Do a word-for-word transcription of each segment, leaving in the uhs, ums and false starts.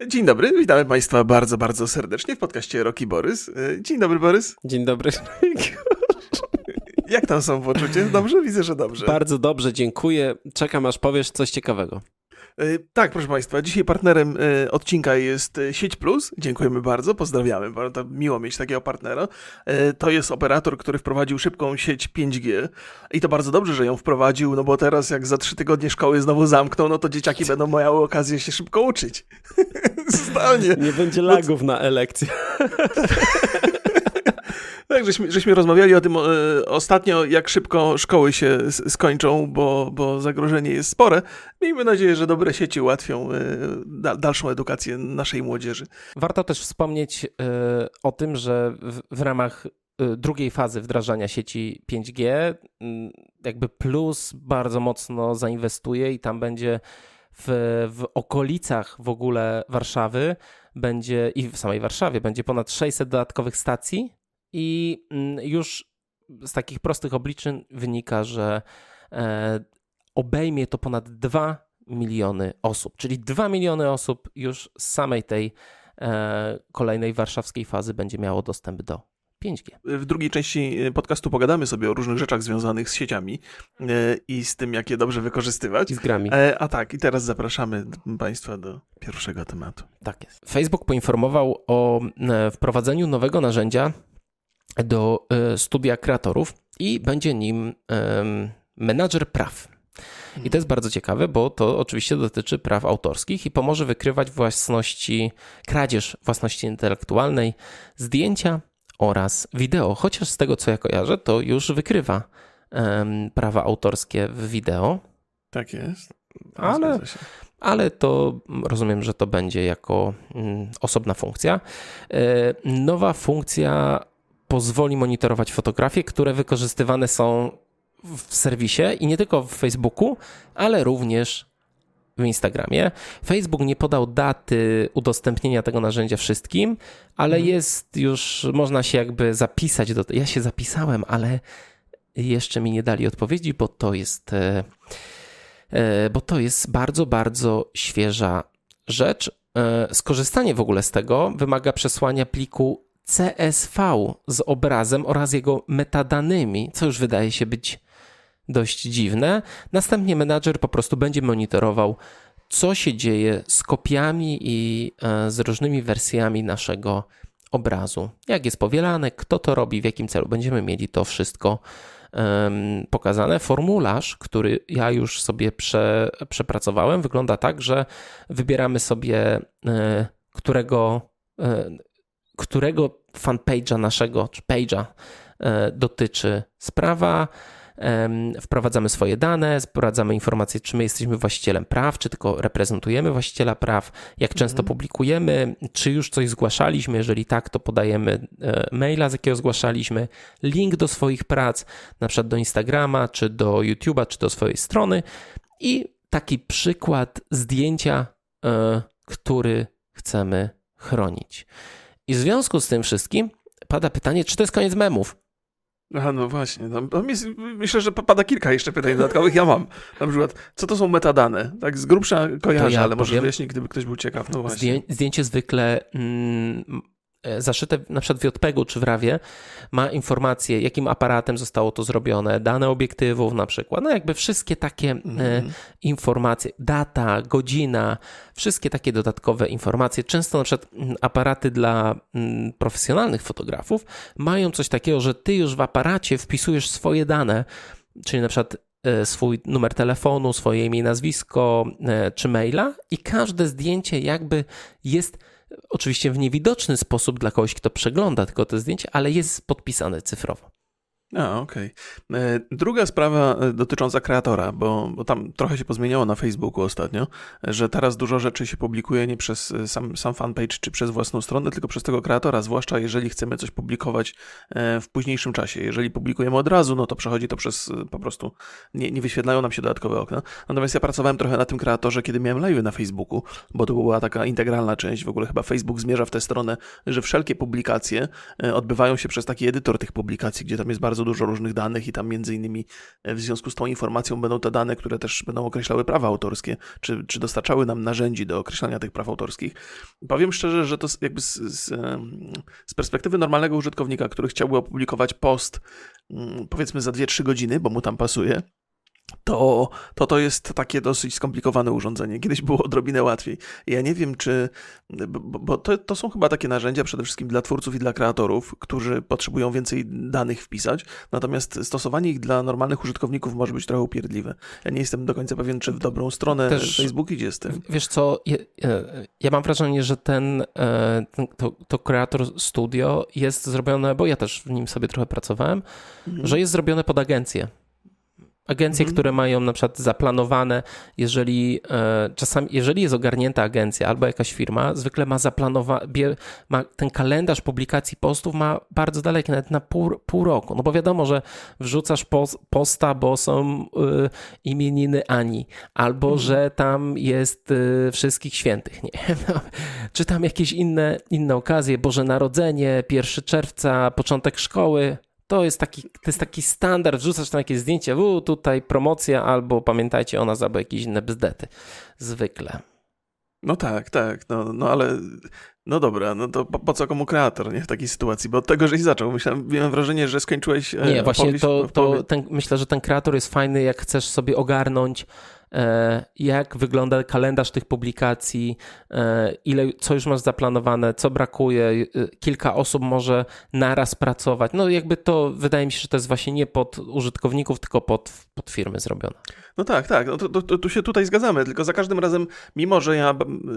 Dzień dobry, witamy Państwa bardzo, bardzo serdecznie w podcaście Roki Borys. Dzień dobry, Borys. Dzień dobry. Jak tam są poczucie? Dobrze? Widzę, że dobrze. Bardzo dobrze, dziękuję. Czekam, aż powiesz coś ciekawego. Tak, proszę Państwa, dzisiaj partnerem odcinka jest Sieć Plus. Dziękujemy bardzo, pozdrawiamy, bardzo miło mieć takiego partnera. To jest operator, który wprowadził szybką sieć pięć G i to bardzo dobrze, że ją wprowadził, no bo teraz jak za trzy tygodnie szkoły znowu zamkną, no to dzieciaki będą miały okazję się szybko uczyć. Zdalnie. Nie będzie lagów na e-lekcje. Tak, żeśmy, żeśmy rozmawiali o tym e, ostatnio, jak szybko szkoły się s- skończą, bo, bo zagrożenie jest spore. Miejmy nadzieję, że dobre sieci ułatwią e, da, dalszą edukację naszej młodzieży. Warto też wspomnieć y, o tym, że w, w ramach y, drugiej fazy wdrażania sieci pięć G y, jakby Plus bardzo mocno zainwestuje i tam będzie w, w okolicach w ogóle Warszawy będzie i w samej Warszawie będzie ponad sześćset dodatkowych stacji. I już z takich prostych obliczeń wynika, że e, obejmie to ponad dwa miliony osób, czyli dwa miliony osób już z samej tej e, kolejnej warszawskiej fazy będzie miało dostęp do pięć G. W drugiej części podcastu pogadamy sobie o różnych rzeczach związanych z sieciami e, i z tym, jak je dobrze wykorzystywać. I z grami. E, a tak, i teraz zapraszamy Państwa do pierwszego tematu. Tak jest. Facebook poinformował o e, wprowadzeniu nowego narzędzia do y, studia kreatorów i będzie nim y, menadżer praw. I to jest bardzo ciekawe, bo to oczywiście dotyczy praw autorskich i pomoże wykrywać własności, kradzież własności intelektualnej, zdjęcia oraz wideo. Chociaż z tego, co ja kojarzę, to już wykrywa y, prawa autorskie w wideo. Tak jest. Ale, ale to rozumiem, że to będzie jako y, osobna funkcja. Y, nowa funkcja pozwoli monitorować fotografie, które wykorzystywane są w serwisie i nie tylko w Facebooku, ale również w Instagramie. Facebook nie podał daty udostępnienia tego narzędzia wszystkim, ale hmm. jest już, można się jakby zapisać do tego. Ja się zapisałem, ale jeszcze mi nie dali odpowiedzi, bo to jest, bo to jest bardzo, bardzo świeża rzecz. Skorzystanie w ogóle z tego wymaga przesłania pliku C S V z obrazem oraz jego metadanymi, co już wydaje się być dość dziwne. Następnie menadżer po prostu będzie monitorował, co się dzieje z kopiami i z różnymi wersjami naszego obrazu. Jak jest powielane, kto to robi, w jakim celu. Będziemy mieli to wszystko um, pokazane. Formularz, który ja już sobie prze, przepracowałem, wygląda tak, że wybieramy sobie, e, którego e, którego fanpage'a naszego, czy page'a e, dotyczy sprawa, e, wprowadzamy swoje dane, sprawdzamy informacje, czy my jesteśmy właścicielem praw, czy tylko reprezentujemy właściciela praw, jak często mhm. publikujemy, czy już coś zgłaszaliśmy, jeżeli tak, to podajemy e, maila, z jakiego zgłaszaliśmy, link do swoich prac, na przykład do Instagrama, czy do YouTube'a, czy do swojej strony i taki przykład zdjęcia, e, który chcemy chronić. I w związku z tym wszystkim pada pytanie, czy to jest koniec memów? Aha, no właśnie. No, myślę, że pada kilka jeszcze pytań dodatkowych. Ja mam. Na przykład, co to są metadane? Tak z grubsza kojarzę, ja ale może wyjaśnić, gdyby ktoś był ciekaw. No właśnie. Zdję, zdjęcie zwykle mm, zaszyte na przykład w JPEG-u czy w rawie ma informacje, jakim aparatem zostało to zrobione, dane obiektywów na przykład, no jakby wszystkie takie mm. e, informacje, data, godzina, wszystkie takie dodatkowe informacje. Często na przykład aparaty dla mm, profesjonalnych fotografów mają coś takiego, że ty już w aparacie wpisujesz swoje dane, czyli na przykład e, swój numer telefonu, swoje imię, nazwisko e, czy maila i każde zdjęcie jakby jest oczywiście w niewidoczny sposób dla kogoś, kto przegląda tylko te zdjęcie, ale jest podpisane cyfrowo. A, okej. Okay. Druga sprawa dotycząca kreatora, bo, bo tam trochę się pozmieniało na Facebooku ostatnio, że teraz dużo rzeczy się publikuje nie przez sam, sam fanpage czy przez własną stronę, tylko przez tego kreatora, zwłaszcza jeżeli chcemy coś publikować w późniejszym czasie. Jeżeli publikujemy od razu, no to przechodzi to przez po prostu, nie, nie wyświetlają nam się dodatkowe okna. Natomiast ja pracowałem trochę na tym kreatorze, kiedy miałem live na Facebooku, bo to była taka integralna część. W ogóle chyba Facebook zmierza w tę stronę, że wszelkie publikacje odbywają się przez taki edytor tych publikacji, gdzie tam jest bardzo bardzo dużo różnych danych i tam między innymi w związku z tą informacją będą te dane, które też będą określały prawa autorskie, czy, czy dostarczały nam narzędzi do określania tych praw autorskich. Powiem szczerze, że to jakby z, z, z perspektywy normalnego użytkownika, który chciałby opublikować post powiedzmy za dwie trzy godziny, bo mu tam pasuje, to, to to jest takie dosyć skomplikowane urządzenie. Kiedyś było odrobinę łatwiej. Ja nie wiem, czy... Bo, bo to, to są chyba takie narzędzia przede wszystkim dla twórców i dla kreatorów, którzy potrzebują więcej danych wpisać, natomiast stosowanie ich dla normalnych użytkowników może być trochę upierdliwe. Ja nie jestem do końca pewien, czy w dobrą stronę Też, Facebook idzie z tym. Wiesz co, ja, ja mam wrażenie, że ten, ten to, to Creator Studio jest zrobione, bo ja też w nim sobie trochę pracowałem, mhm. że jest zrobione pod agencję. Agencje, mhm. które mają na przykład zaplanowane, jeżeli e, czasami, jeżeli jest ogarnięta agencja albo jakaś firma, zwykle ma zaplanowane, ma ten kalendarz publikacji postów ma bardzo daleki, nawet na pół, pół roku. No bo wiadomo, że wrzucasz post, posta, bo są y, imieniny Ani, albo mhm. że tam jest y, wszystkich świętych, nie? No, czy tam jakieś inne, inne okazje, Boże Narodzenie, pierwszego czerwca, początek szkoły. To jest taki, to jest taki standard, wrzucasz tam jakieś zdjęcie, u, tutaj promocja, albo pamiętajcie o nas, albo jakieś inne bzdety. Zwykle. No tak, tak, no, no ale no dobra, no to po, po co komu kreator, nie, w takiej sytuacji, bo od tego, żeś zaczął, myślałem, miałem wrażenie, że skończyłeś Nie, e, właśnie to, to ten, myślę, że ten kreator jest fajny, jak chcesz sobie ogarnąć, e, jak wygląda kalendarz tych publikacji, e, ile, co już masz zaplanowane, co brakuje, e, kilka osób może naraz pracować, no jakby to, wydaje mi się, że to jest właśnie nie pod użytkowników, tylko pod, pod firmy zrobione. No tak, tak, no to, to, to tu się tutaj zgadzamy, tylko za każdym razem, mimo że ja,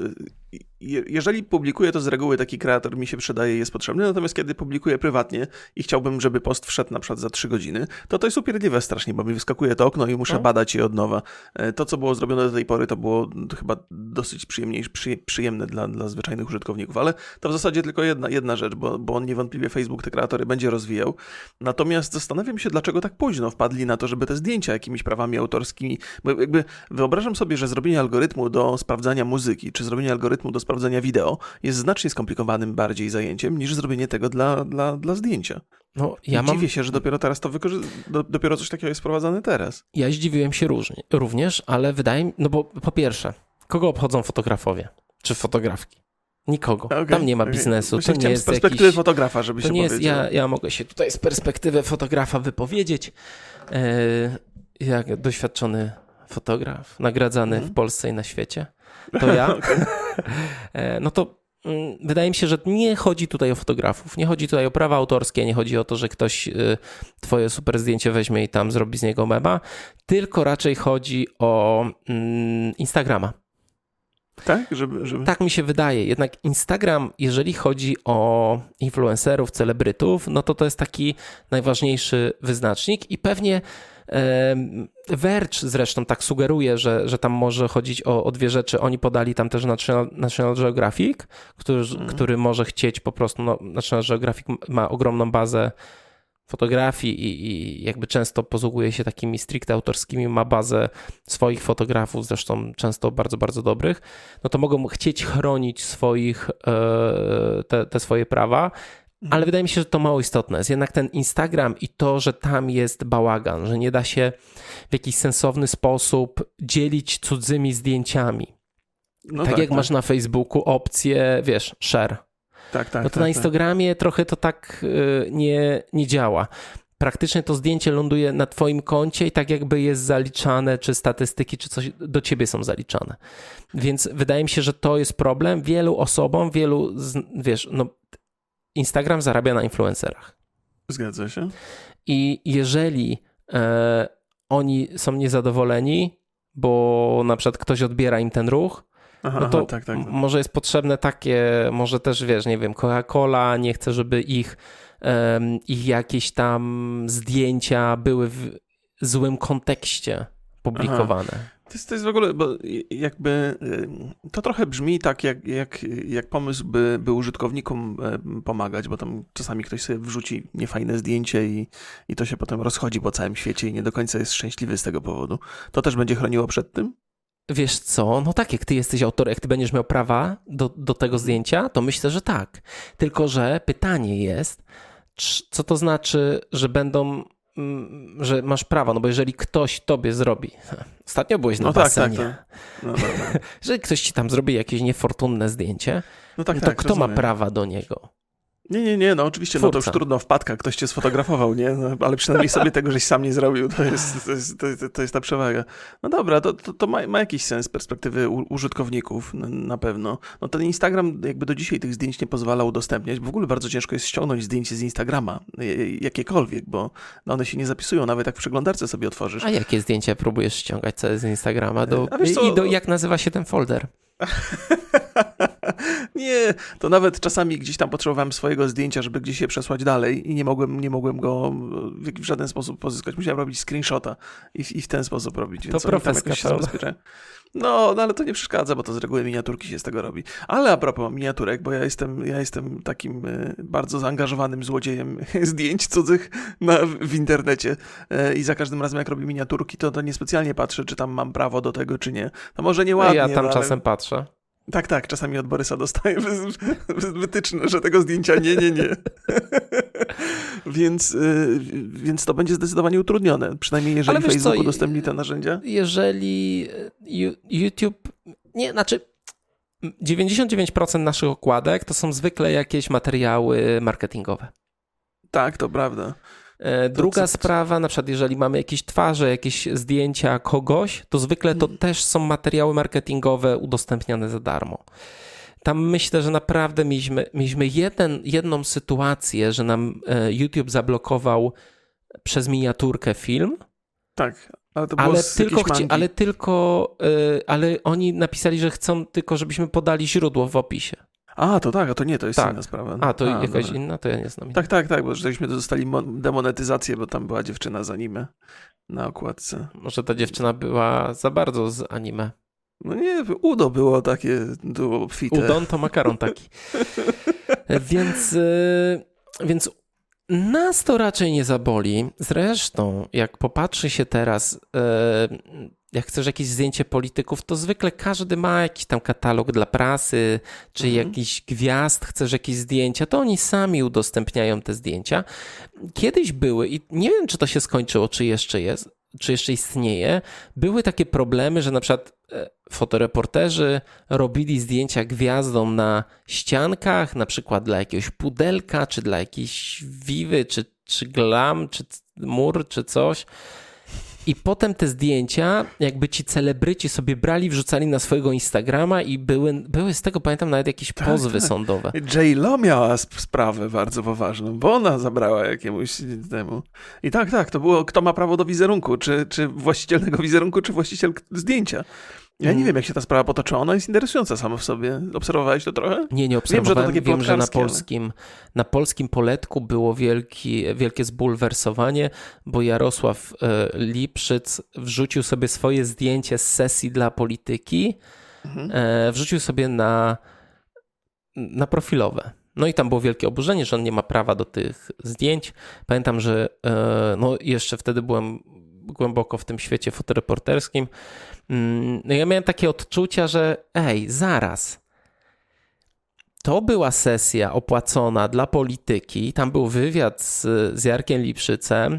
jeżeli publikuję, to z reguły taki kreator mi się przydaje i jest potrzebny, natomiast kiedy publikuję prywatnie i chciałbym, żeby post wszedł na przykład za trzy godziny, to to jest upierdliwe strasznie, bo mi wyskakuje to okno i muszę no. badać je od nowa. To, co było zrobione do tej pory, to było to chyba dosyć przyjemniejsze, przy, przyjemne dla, dla zwyczajnych użytkowników, ale to w zasadzie tylko jedna, jedna rzecz, bo, bo on niewątpliwie Facebook te kreatory będzie rozwijał. Natomiast zastanawiam się, dlaczego tak późno wpadli na to, żeby te zdjęcia jakimiś prawami autorskimi, bo jakby wyobrażam sobie, że zrobienie algorytmu do sprawdzania muzyki, czy zrobienie algorytmu do sprawdzania wideo jest znacznie skomplikowanym bardziej zajęciem, niż zrobienie tego dla, dla, dla zdjęcia. No, ja I mam... dziwię się, że dopiero teraz to wykorzy... dopiero coś takiego jest wprowadzane teraz. Ja zdziwiłem się różnie, również, ale wydaje mi, no bo po pierwsze, kogo obchodzą fotografowie, czy fotografki? Nikogo. Okay, Tam nie ma biznesu. Okay. To nie jest z perspektywy jakiś... fotografa, żeby to się nie powiedzieć. Jest, ja, ja mogę się tutaj z perspektywy fotografa wypowiedzieć. E, jak doświadczony fotograf, nagradzany mm. w Polsce i na świecie, to ja. e, no to mm, wydaje mi się, że nie chodzi tutaj o fotografów, nie chodzi tutaj o prawa autorskie, nie chodzi o to, że ktoś y, twoje super zdjęcie weźmie i tam zrobi z niego mema, tylko raczej chodzi o mm, Instagrama. Tak? Żeby, żeby... Tak mi się wydaje. Jednak Instagram, jeżeli chodzi o influencerów, celebrytów, no to to jest taki najważniejszy wyznacznik i pewnie e, Verge zresztą tak sugeruje, że, że tam może chodzić o, o dwie rzeczy. Oni podali tam też National, National Geographic, który, mm. który może chcieć po prostu, no, National Geographic ma ogromną bazę fotografii i, i jakby często posługuje się takimi stricte autorskimi, ma bazę swoich fotografów, zresztą często bardzo, bardzo dobrych, no to mogą chcieć chronić swoich, te, te swoje prawa, ale wydaje mi się, że to mało istotne. Jest jednak ten Instagram i to, że tam jest bałagan, że nie da się w jakiś sensowny sposób dzielić cudzymi zdjęciami. No tak, tak jak tak. masz na Facebooku opcję, wiesz, share. Tak, tak, no to tak, na Instagramie tak. trochę to tak y, nie, nie działa. Praktycznie to zdjęcie ląduje na twoim koncie i tak jakby jest zaliczane, czy statystyki, czy coś do ciebie są zaliczane. Więc wydaje mi się, że to jest problem. Wielu osobom, wielu, wiesz, no Instagram zarabia na influencerach. Zgadza się. I jeżeli e, oni są niezadowoleni, bo na przykład ktoś odbiera im ten ruch, Aha, no to aha, tak, tak, tak. może jest potrzebne takie, może też wiesz, nie wiem, Coca-Cola nie chce, żeby ich, um, ich jakieś tam zdjęcia były w złym kontekście publikowane. Aha. To jest, to jest w ogóle, bo jakby to trochę brzmi tak, jak, jak, jak pomysł, by, by użytkownikom pomagać, bo tam czasami ktoś sobie wrzuci niefajne zdjęcie i, i to się potem rozchodzi po całym świecie i nie do końca jest szczęśliwy z tego powodu. To też będzie chroniło przed tym? Wiesz co, no tak, jak ty jesteś autorem, jak ty będziesz miał prawa do, do tego zdjęcia, to myślę, że tak. Tylko że pytanie jest, co to znaczy, że będą że masz prawo, no bo jeżeli ktoś tobie zrobi, ostatnio byłeś na no basenie, tak, tak, to... no, no, no. jeżeli ktoś ci tam zrobi jakieś niefortunne zdjęcie, no tak, no to tak, kto rozumiem. ma prawa do niego? Nie, nie, nie, no oczywiście, Twórca. No to już trudno, wpadka, ktoś cię sfotografował, nie? No, ale przynajmniej sobie tego żeś sam nie zrobił, to jest, to jest, to jest, to jest ta przewaga. No dobra, to, to, to ma, ma jakiś sens z perspektywy u, użytkowników, na pewno. No ten Instagram jakby do dzisiaj tych zdjęć nie pozwala udostępniać, w ogóle bardzo ciężko jest ściągnąć zdjęcie z Instagrama, jakiekolwiek, bo one się nie zapisują, nawet jak w przeglądarce sobie otworzysz. A jakie zdjęcia próbujesz ściągać z Instagrama? Do, I do, jak nazywa się ten folder? Nie, to nawet czasami gdzieś tam potrzebowałem swojego zdjęcia, żeby gdzieś je przesłać dalej i nie mogłem, nie mogłem go w żaden sposób pozyskać. Musiałem robić screenshota i w, i w ten sposób robić. To profeska, No, no, ale to nie przeszkadza, bo to z reguły miniaturki się z tego robi. Ale a propos miniaturek, bo ja jestem, ja jestem takim y, bardzo zaangażowanym złodziejem zdjęć cudzych na, w internecie y, i za każdym razem jak robię miniaturki, to, to niespecjalnie patrzę, czy tam mam prawo do tego, czy nie. To może nieładnie. Ja tam no, czasem ale... patrzę. Tak, tak, czasami od Borysa dostaję wytyczne, że tego zdjęcia nie, nie, nie. więc, y, więc to będzie zdecydowanie utrudnione, przynajmniej jeżeli Facebook co, udostępni te narzędzia. Jeżeli YouTube, nie, znaczy dziewięćdziesiąt dziewięć procent naszych okładek to są zwykle jakieś materiały marketingowe. Tak, to prawda. Druga to, co... sprawa, na przykład jeżeli mamy jakieś twarze, jakieś zdjęcia kogoś, to zwykle to hmm. też są materiały marketingowe udostępniane za darmo. Tam myślę, że naprawdę mieliśmy, mieliśmy jeden, jedną sytuację, że nam YouTube zablokował przez miniaturkę film. Tak, ale to było ale z tylko, chci- ale tylko, ale oni napisali, że chcą tylko, żebyśmy podali źródło w opisie. A, to tak, a to nie, to jest tak. inna sprawa. A, to a, jakaś dobra. inna? To ja nie znam. Tak, tak, tak, bo żeśmy dostali demonetyzację, bo tam była dziewczyna z anime na okładce. Może ta dziewczyna była za bardzo z anime. No nie, udo było takie, było obfite. Udon to makaron taki. więc, yy, więc nas to raczej nie zaboli. Zresztą, jak popatrzy się teraz... Yy, jak chcesz jakieś zdjęcie polityków, to zwykle każdy ma jakiś tam katalog dla prasy, czy mhm. jakiś gwiazd, chcesz jakieś zdjęcia, to oni sami udostępniają te zdjęcia. Kiedyś były, i nie wiem, czy to się skończyło, czy jeszcze jest, czy jeszcze istnieje, były takie problemy, że na przykład fotoreporterzy robili zdjęcia gwiazdom na ściankach, na przykład dla jakiegoś pudelka, czy dla jakiejś wiwy, czy, czy glam, czy mur, czy coś. I potem te zdjęcia, jakby ci celebryci sobie brali, wrzucali na swojego Instagrama i były, były z tego, pamiętam, nawet jakieś tak, pozwy tak. sądowe. J-Lo miała sprawę bardzo poważną, bo ona zabrała jakiemuś temu. I tak, tak, to było, kto ma prawo do wizerunku, czy, czy właścicielnego wizerunku, czy właściciel zdjęcia. Ja nie wiem, jak się ta sprawa potoczyła. Ona jest interesująca sama w sobie. Obserwowałeś to trochę? Nie, nie obserwowałem. Wiem, że, to takie Wiem, że na polskim, na polskim poletku było wielki, wielkie zbulwersowanie, bo Jarosław e, Lipszyc wrzucił sobie swoje zdjęcie z sesji dla polityki, mhm. e, wrzucił sobie na, na profilowe. No i tam było wielkie oburzenie, że on nie ma prawa do tych zdjęć. Pamiętam, że e, no jeszcze wtedy byłem głęboko w tym świecie fotoreporterskim. No ja miałem takie odczucia, że ej, zaraz. To była sesja opłacona dla polityki, tam był wywiad z, z Jarkiem Lipszycem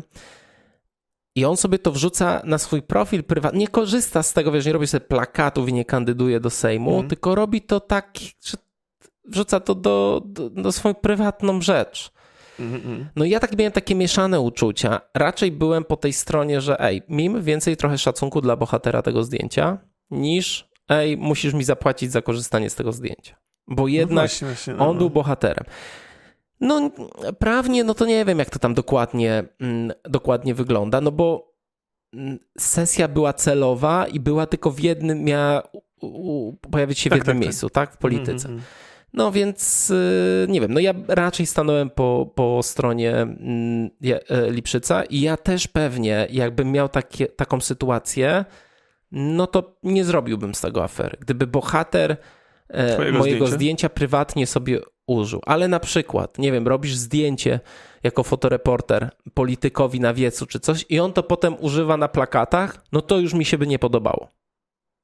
i on sobie to wrzuca na swój profil prywatny. Nie korzysta z tego, wiesz, nie robi sobie plakatów i nie kandyduje do Sejmu, mm. tylko robi to tak, że wrzuca to do, do, do swoją prywatną rzecz. No ja tak miałem takie mieszane uczucia. Raczej byłem po tej stronie, że ej, miejmy więcej trochę szacunku dla bohatera tego zdjęcia, niż ej, musisz mi zapłacić za korzystanie z tego zdjęcia. Bo jednak no właśnie, właśnie, no. on był bohaterem. No prawnie, no to nie wiem, jak to tam dokładnie, mm, dokładnie wygląda, no bo mm, sesja była celowa i była tylko w jednym, miała u, u, pojawić się tak, w jednym tak, miejscu, tak, tak w polityce. Mm-hmm. No więc nie wiem, no ja raczej stanąłem po, po stronie Lipszyca i ja też pewnie, jakbym miał takie, taką sytuację, no to nie zrobiłbym z tego afery. Gdyby bohater Twojego mojego zdjęcia? zdjęcia prywatnie sobie użył, ale na przykład, nie wiem, robisz zdjęcie jako fotoreporter politykowi na wiecu czy coś i on to potem używa na plakatach, no to już mi się by nie podobało.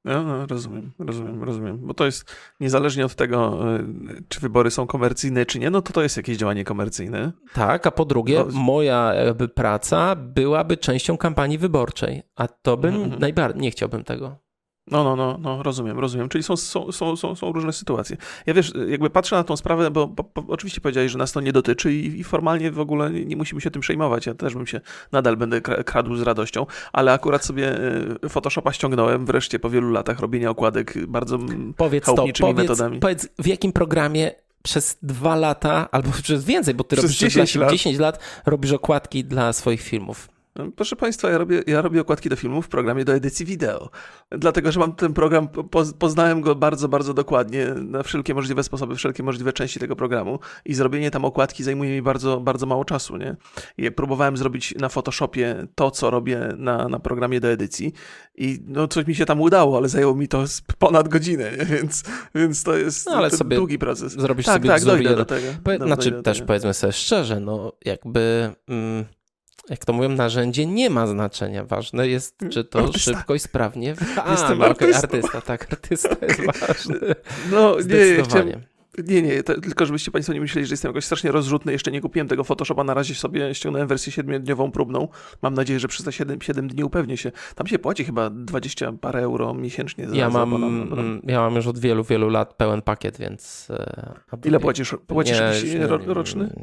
No, no, rozumiem, rozumiem, rozumiem. Bo to jest niezależnie od tego, czy wybory są komercyjne, czy nie, no to to jest jakieś działanie komercyjne. Tak, a po drugie, no. moja jakby praca byłaby częścią kampanii wyborczej, a to bym mm-hmm. najbardziej nie chciałbym tego. No, no, no, no, rozumiem, rozumiem. Czyli są, są, są, są, są różne sytuacje. Ja wiesz, jakby patrzę na tą sprawę, bo, bo, bo oczywiście powiedziałeś, że nas to nie dotyczy i, i formalnie w ogóle nie, nie musimy się tym przejmować. Ja też bym się nadal będę kradł z radością, ale akurat sobie Photoshopa ściągnąłem wreszcie po wielu latach robienia okładek bardzo powiedz chałupniczymi to, powiedz, metodami. Powiedz, w jakim programie przez dwa lata, albo przez więcej, bo ty przez robisz dziesięć lat. dziesięć lat, robisz okładki dla swoich filmów. Proszę Państwa, ja robię, ja robię okładki do filmów w programie do edycji wideo. Dlatego, że mam ten program, po, poznałem go bardzo, bardzo dokładnie na wszelkie możliwe sposoby, wszelkie możliwe części tego programu i zrobienie tam okładki zajmuje mi bardzo, bardzo mało czasu, nie? I próbowałem zrobić na Photoshopie to, co robię na, na programie do edycji i no coś mi się tam udało, ale zajęło mi to ponad godzinę, nie? Więc, więc to jest no, ale to sobie długi proces. Zrobisz tak, sobie tak, dojdę jeden. do tego. Po, do, znaczy do też tego. Powiedzmy sobie szczerze, no jakby... Mm, jak to mówią, narzędzie nie ma znaczenia. Ważne jest, czy to artysta. szybko i sprawnie... A, Jestem no, artystą. Okay, artysta, tak, artysta jest ważny. No nie, Zdecydowanie. Chciałem... Nie, nie, to, tylko żebyście Państwo nie myśleli, że jestem jakoś strasznie rozrzutny. Jeszcze nie kupiłem tego Photoshopa, na razie sobie ściągnąłem wersję siedmiodniową próbną. Mam nadzieję, że przez te siedem dni upewnię się. Tam się płaci chyba dwadzieścia parę euro miesięcznie. Za, ja, mam, za abonament. ja mam już od wielu, wielu lat pełen pakiet, więc... Ile płacisz? Płacisz nie, jakiś nie, roczny?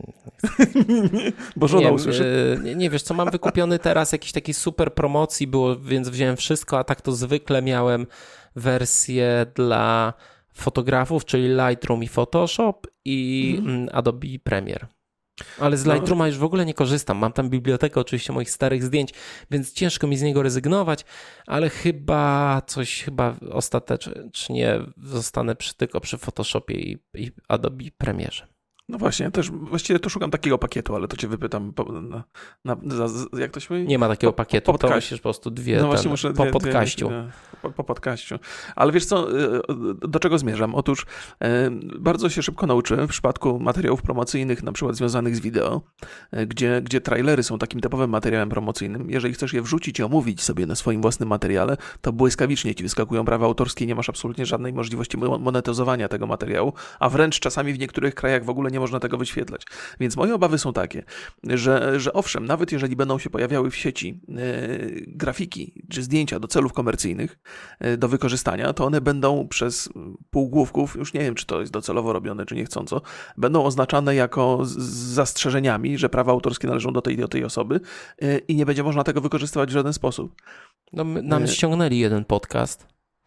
Bo żona nie, usłyszy. Nie, nie wiesz co, mam wykupiony teraz jakiś taki super promocji było, więc wziąłem wszystko, a tak to zwykle miałem wersję dla fotografów, czyli Lightroom i Photoshop i mhm. Adobe Premiere. Ale z Lightrooma już w ogóle nie korzystam. Mam tam bibliotekę oczywiście moich starych zdjęć, więc ciężko mi z niego rezygnować, ale chyba coś, chyba ostatecznie zostanę przy, tylko przy Photoshopie i, i Adobe Premierze. No właśnie, ja też właściwie to szukam takiego pakietu, ale to cię wypytam po, na, na, za, jak to się mówi? Nie ma takiego po, pakietu, po to musisz po prostu dwie no ten, właśnie muszę po dwie, podcaściu. Dwie, po, po podcaściu. Ale wiesz co, do czego zmierzam? Otóż e, bardzo się szybko nauczyłem w przypadku materiałów promocyjnych, na przykład związanych z wideo, e, gdzie, gdzie trailery są takim typowym materiałem promocyjnym. Jeżeli chcesz je wrzucić i omówić sobie na swoim własnym materiale, to błyskawicznie ci wyskakują prawa autorskie, nie masz absolutnie żadnej możliwości monetyzowania tego materiału, a wręcz czasami w niektórych krajach w ogóle nie można tego wyświetlać. Więc moje obawy są takie, że, że owszem, nawet jeżeli będą się pojawiały w sieci e, grafiki czy zdjęcia do celów komercyjnych e, do wykorzystania, to one będą przez półgłówków, już nie wiem, czy to jest docelowo robione, czy niechcąco, będą oznaczane jako z, z zastrzeżeniami, że prawa autorskie należą do tej do tej osoby e, i nie będzie można tego wykorzystywać w żaden sposób. No, my, nam ściągnęli jeden podcast.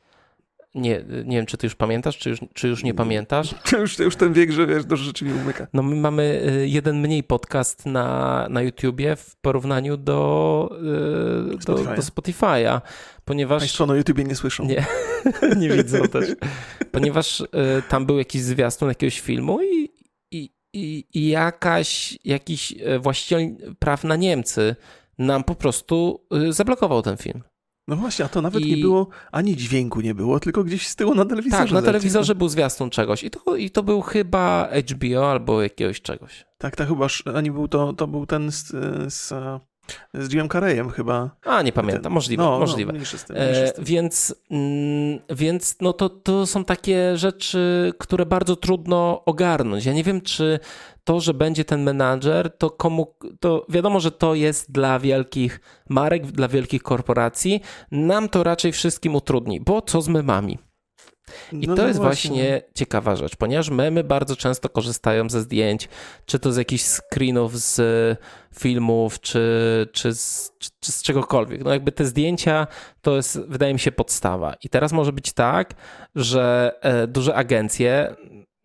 Nie, nie wiem, czy ty już pamiętasz, czy już, czy już nie pamiętasz? Już, już ten wiek, że wiesz, dużo rzeczy mi umyka. No my mamy jeden mniej podcast na, na YouTubie w porównaniu do, do, Spotify'a. do Spotify'a, ponieważ... Państwo na YouTubie nie słyszą. Nie, nie widzą też. Ponieważ y, tam był jakiś zwiastun jakiegoś filmu i, i, i, i jakaś, jakiś właściciel praw na Niemcy nam po prostu y, zablokował ten film. No właśnie, a to nawet I... nie było, ani dźwięku nie było, tylko gdzieś z tyłu na telewizorze. Tak, na telewizorze był zwiastun czegoś i to, i to był chyba H B O albo jakiegoś czegoś. Tak, tak chyba, ani był to, to był ten z, z, z Jimem Carreyem chyba. A, nie pamiętam, ten, możliwe, no, możliwe. No, mniejszy z tym, mniejszy z tym. E, więc mm, więc no to, to są takie rzeczy, które bardzo trudno ogarnąć. Ja nie wiem, czy to, że będzie ten menadżer, to komu, to wiadomo, że to jest dla wielkich marek, dla wielkich korporacji. Nam to raczej wszystkim utrudni, bo co z memami? I no to no jest właśnie. właśnie ciekawa rzecz, ponieważ memy bardzo często korzystają ze zdjęć, czy to z jakichś screenów z filmów, czy, czy, z, czy, czy z czegokolwiek. No jakby te zdjęcia to jest, wydaje mi się, podstawa. I teraz może być tak, że e, duże agencje,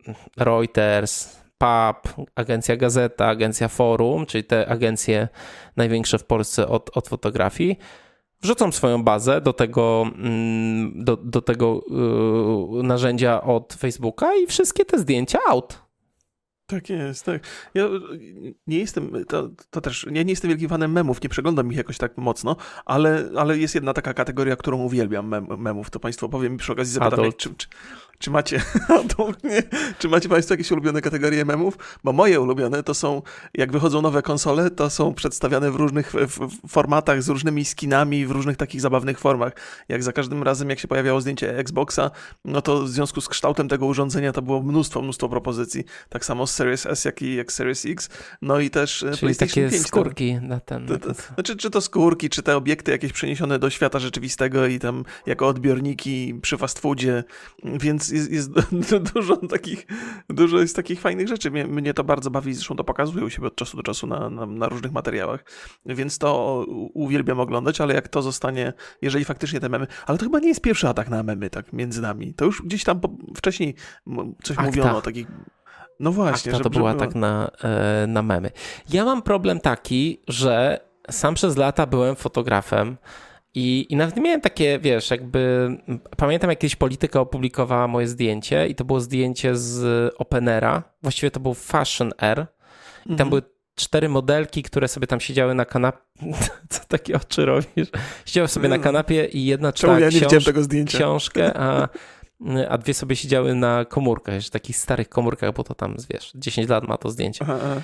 Reuters, P A P, agencja Gazeta, agencja Forum, czyli te agencje największe w Polsce od, od fotografii, wrzucą swoją bazę do tego, do, do tego yy, narzędzia od Facebooka i wszystkie te zdjęcia out. Tak jest, tak. Ja nie jestem, to, to też, ja nie jestem wielkim fanem memów, nie przeglądam ich jakoś tak mocno, ale, ale jest jedna taka kategoria, którą uwielbiam mem, memów, to państwo powiem i przy okazji zapytam, jak, czy, czy, czy macie nie, czy macie państwo jakieś ulubione kategorie memów? Bo moje ulubione to są, jak wychodzą nowe konsole, to są przedstawiane w różnych w, w formatach, z różnymi skinami, w różnych takich zabawnych formach. Jak za każdym razem, jak się pojawiało zdjęcie Xboxa, no to w związku z kształtem tego urządzenia to było mnóstwo, mnóstwo propozycji. Tak samo z Series S, jak i jak Series X. No i też Czyli PlayStation takie pięć. skórki to, na ten... To, to, znaczy, czy to skórki, czy te obiekty jakieś przeniesione do świata rzeczywistego i tam jako odbiorniki przy fast foodzie, więc jest, jest dużo takich, dużo jest takich fajnych rzeczy. Mnie, mnie to bardzo bawi, zresztą to pokazują się od czasu do czasu na, na, na różnych materiałach, więc to uwielbiam oglądać, ale jak to zostanie, jeżeli faktycznie te memy, ale to chyba nie jest pierwszy atak na memy, tak między nami. To już gdzieś tam po, wcześniej coś Akta. mówiono o takich... No właśnie. Akta to była tak na, na memy. Ja mam problem taki, że sam przez lata byłem fotografem i, i nawet miałem takie, wiesz, jakby... Pamiętam, jak kiedyś Polityka opublikowała moje zdjęcie i to było zdjęcie z Openera. Właściwie to był Fashion Air. I tam mhm. były cztery modelki, które sobie tam siedziały na kanapie. Co takie oczy robisz? Siedziały sobie na kanapie i jedna czytała ja książ- tego zdjęcia? książkę, a... a dwie sobie siedziały na komórkach, jeszcze takich starych komórkach, bo to tam, wiesz, dziesięć lat ma to zdjęcie. Aha, aha.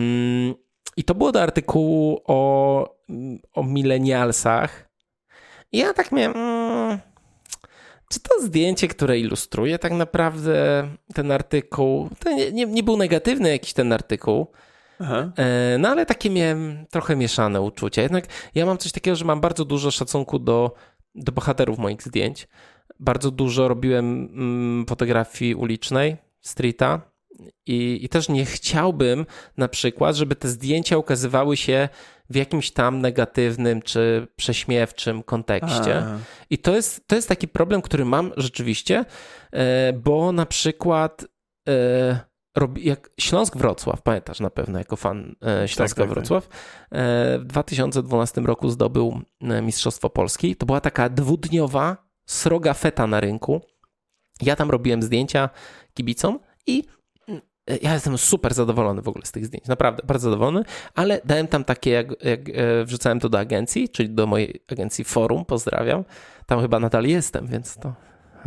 I to było do artykułu o, o millennialsach. I ja tak miałem, mm, czy to zdjęcie, które ilustruje tak naprawdę ten artykuł, to nie, nie, nie był negatywny jakiś ten artykuł, aha. No ale takie miałem trochę mieszane uczucia. Jednak ja mam coś takiego, że mam bardzo dużo szacunku do, do bohaterów moich zdjęć. Bardzo dużo robiłem mm, fotografii ulicznej, streeta i, i też nie chciałbym na przykład, żeby te zdjęcia ukazywały się w jakimś tam negatywnym czy prześmiewczym kontekście. A. I to jest, to jest taki problem, który mam rzeczywiście, e, bo na przykład e, robi, jak Śląsk-Wrocław, pamiętasz na pewno jako fan e, Śląska-Wrocław, tak, tak, tak. E, w dwa tysiące dwunastym roku zdobył Mistrzostwo Polski. To była taka dwudniowa sroga feta na rynku. Ja tam robiłem zdjęcia kibicom i ja jestem super zadowolony w ogóle z tych zdjęć. Naprawdę, bardzo zadowolony, ale dałem tam takie, jak, jak wrzucałem to do agencji, czyli do mojej agencji Forum, pozdrawiam. Tam chyba nadal jestem, więc to...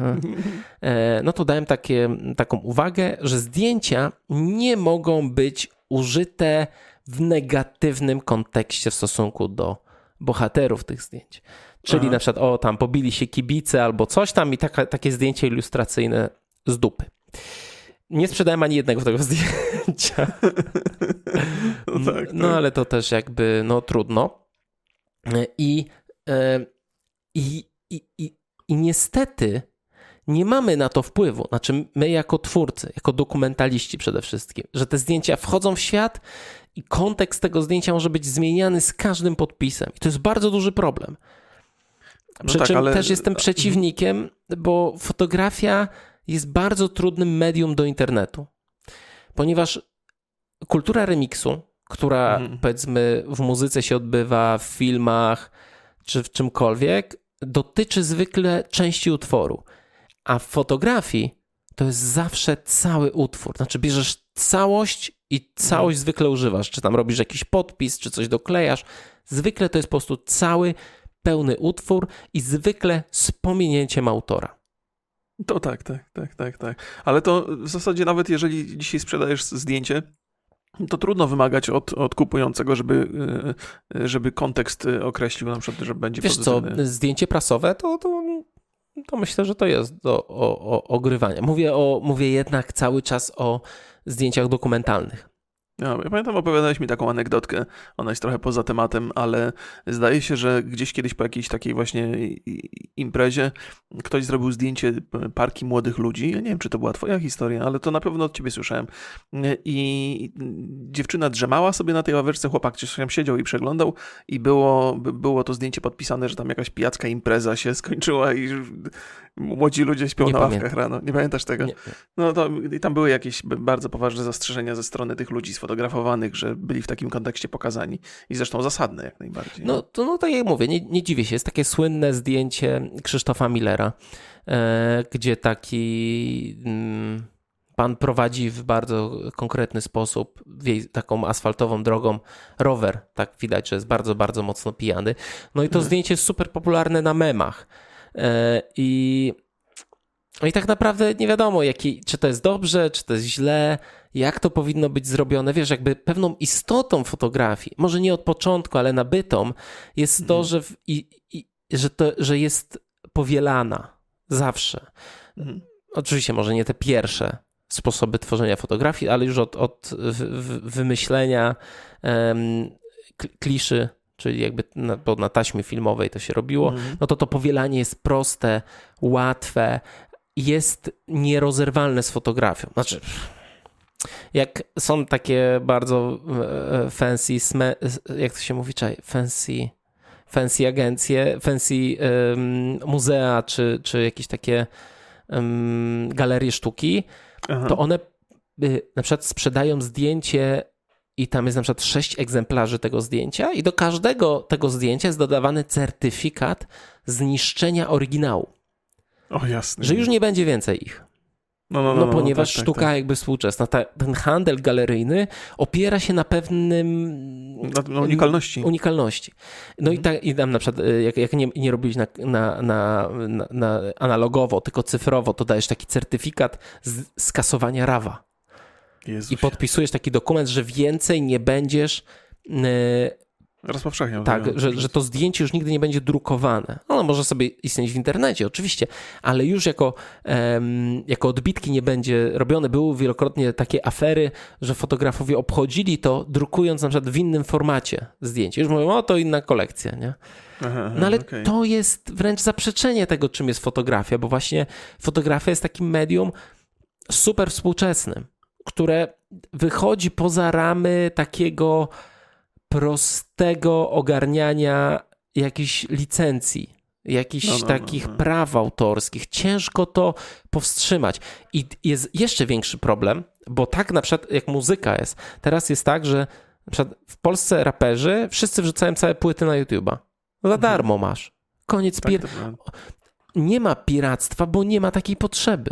No to dałem takie, taką uwagę, że zdjęcia nie mogą być użyte w negatywnym kontekście w stosunku do bohaterów tych zdjęć. Czyli Aha. na przykład, o tam pobili się kibice albo coś tam i taka, takie zdjęcie ilustracyjne z dupy. Nie sprzedałem ani jednego tego zdjęcia. No, tak, no tak. ale to też jakby, no trudno. I, i, i, i, i niestety nie mamy na to wpływu. Znaczy my jako twórcy, jako dokumentaliści przede wszystkim, że te zdjęcia wchodzą w świat i kontekst tego zdjęcia może być zmieniany z każdym podpisem. I to jest bardzo duży problem. Przy no czym tak, ale... też jestem przeciwnikiem, bo fotografia jest bardzo trudnym medium do internetu. Ponieważ kultura remiksu, która mhm. powiedzmy w muzyce się odbywa, w filmach czy w czymkolwiek, dotyczy zwykle części utworu. A w fotografii to jest zawsze cały utwór. Znaczy bierzesz całość i całość mhm. zwykle używasz. Czy tam robisz jakiś podpis, czy coś doklejasz. Zwykle to jest po prostu cały pełny utwór i zwykle z pominięciem autora. To tak, tak, tak, tak, tak. Ale to w zasadzie nawet jeżeli dzisiaj sprzedajesz zdjęcie, to trudno wymagać od, od kupującego, żeby, żeby kontekst określił, na przykład, że będzie Wiesz pozytywny. Co, zdjęcie prasowe to, to, to myślę, że to jest do o, o, ogrywania. Mówię, o, mówię jednak cały czas o zdjęciach dokumentalnych. Ja, ja pamiętam, opowiadałeś mi taką anegdotkę, ona jest trochę poza tematem, ale zdaje się, że gdzieś kiedyś po jakiejś takiej właśnie imprezie ktoś zrobił zdjęcie parki młodych ludzi. Ja nie wiem, czy to była twoja historia, ale to na pewno od ciebie słyszałem. I dziewczyna drzemała sobie na tej ławeczce, chłopak gdzieś tam siedział i przeglądał i było, było to zdjęcie podpisane, że tam jakaś pijacka impreza się skończyła i młodzi ludzie śpią nie na pamiętam. ławkach rano. Nie pamiętasz tego? Nie. No to i tam były jakieś bardzo poważne zastrzeżenia ze strony tych ludzi sfotografowanych, że byli w takim kontekście pokazani. I zresztą zasadne jak najbardziej. No to no, tak jak mówię, nie, nie dziwię się. Jest takie słynne zdjęcie Krzysztofa Millera, e, gdzie taki... Mm, pan prowadzi w bardzo konkretny sposób taką asfaltową drogą rower, tak widać, że jest bardzo, bardzo mocno pijany. No i to mhm. zdjęcie jest super popularne na memach. I, no i tak naprawdę nie wiadomo, jaki, czy to jest dobrze, czy to jest źle, jak to powinno być zrobione. Wiesz, jakby pewną istotą fotografii, może nie od początku, ale nabytą, jest to, że, w, i, i, że, to, że jest powielana zawsze. Mhm. Oczywiście może nie te pierwsze sposoby tworzenia fotografii, ale już od, od wymyślenia um, kliszy, czyli jakby na, bo na taśmie filmowej to się robiło, mm. no to to powielanie jest proste, łatwe, jest nierozerwalne z fotografią. Znaczy, jak są takie bardzo fancy, jak to się mówi, fancy, fancy agencje, fancy um, muzea, czy, czy jakieś takie um, galerie sztuki, Aha. to one y, na przykład sprzedają zdjęcie i tam jest na przykład sześć egzemplarzy tego zdjęcia i do każdego tego zdjęcia jest dodawany certyfikat zniszczenia oryginału. O jasne. Że już nie będzie więcej ich. No, no, no, no, no ponieważ tak, sztuka tak, tak. jakby współczesna, ta, ten handel galeryjny opiera się na pewnym... Na unikalności. Unikalności. No mhm. i, ta, i tam na przykład, jak, jak nie, nie robisz na, na, na, na analogowo, tylko cyfrowo, to dajesz taki certyfikat z skasowania rawa. Jezusie. I podpisujesz taki dokument, że więcej nie będziesz... Yy, Rozpowszechniał. Tak, że, że to zdjęcie już nigdy nie będzie drukowane. Ono może sobie istnieć w internecie, oczywiście, ale już jako, um, jako odbitki nie będzie robione. Były wielokrotnie takie afery, że fotografowie obchodzili to, drukując na przykład w innym formacie zdjęcie. Już mówią, o to inna kolekcja, nie? Aha, aha, no ale okay. to jest wręcz zaprzeczenie tego, czym jest fotografia, bo właśnie fotografia jest takim medium super współczesnym, które wychodzi poza ramy takiego prostego ogarniania jakichś licencji, jakichś no, no, takich no, no. praw autorskich. Ciężko to powstrzymać. I jest jeszcze większy problem, bo tak na przykład jak muzyka jest. Teraz jest tak, że na przykład w Polsce raperzy wszyscy wrzucają całe płyty na YouTube'a. Za mhm. darmo masz. Koniec. Tak, pir... Nie ma piractwa, bo nie ma takiej potrzeby.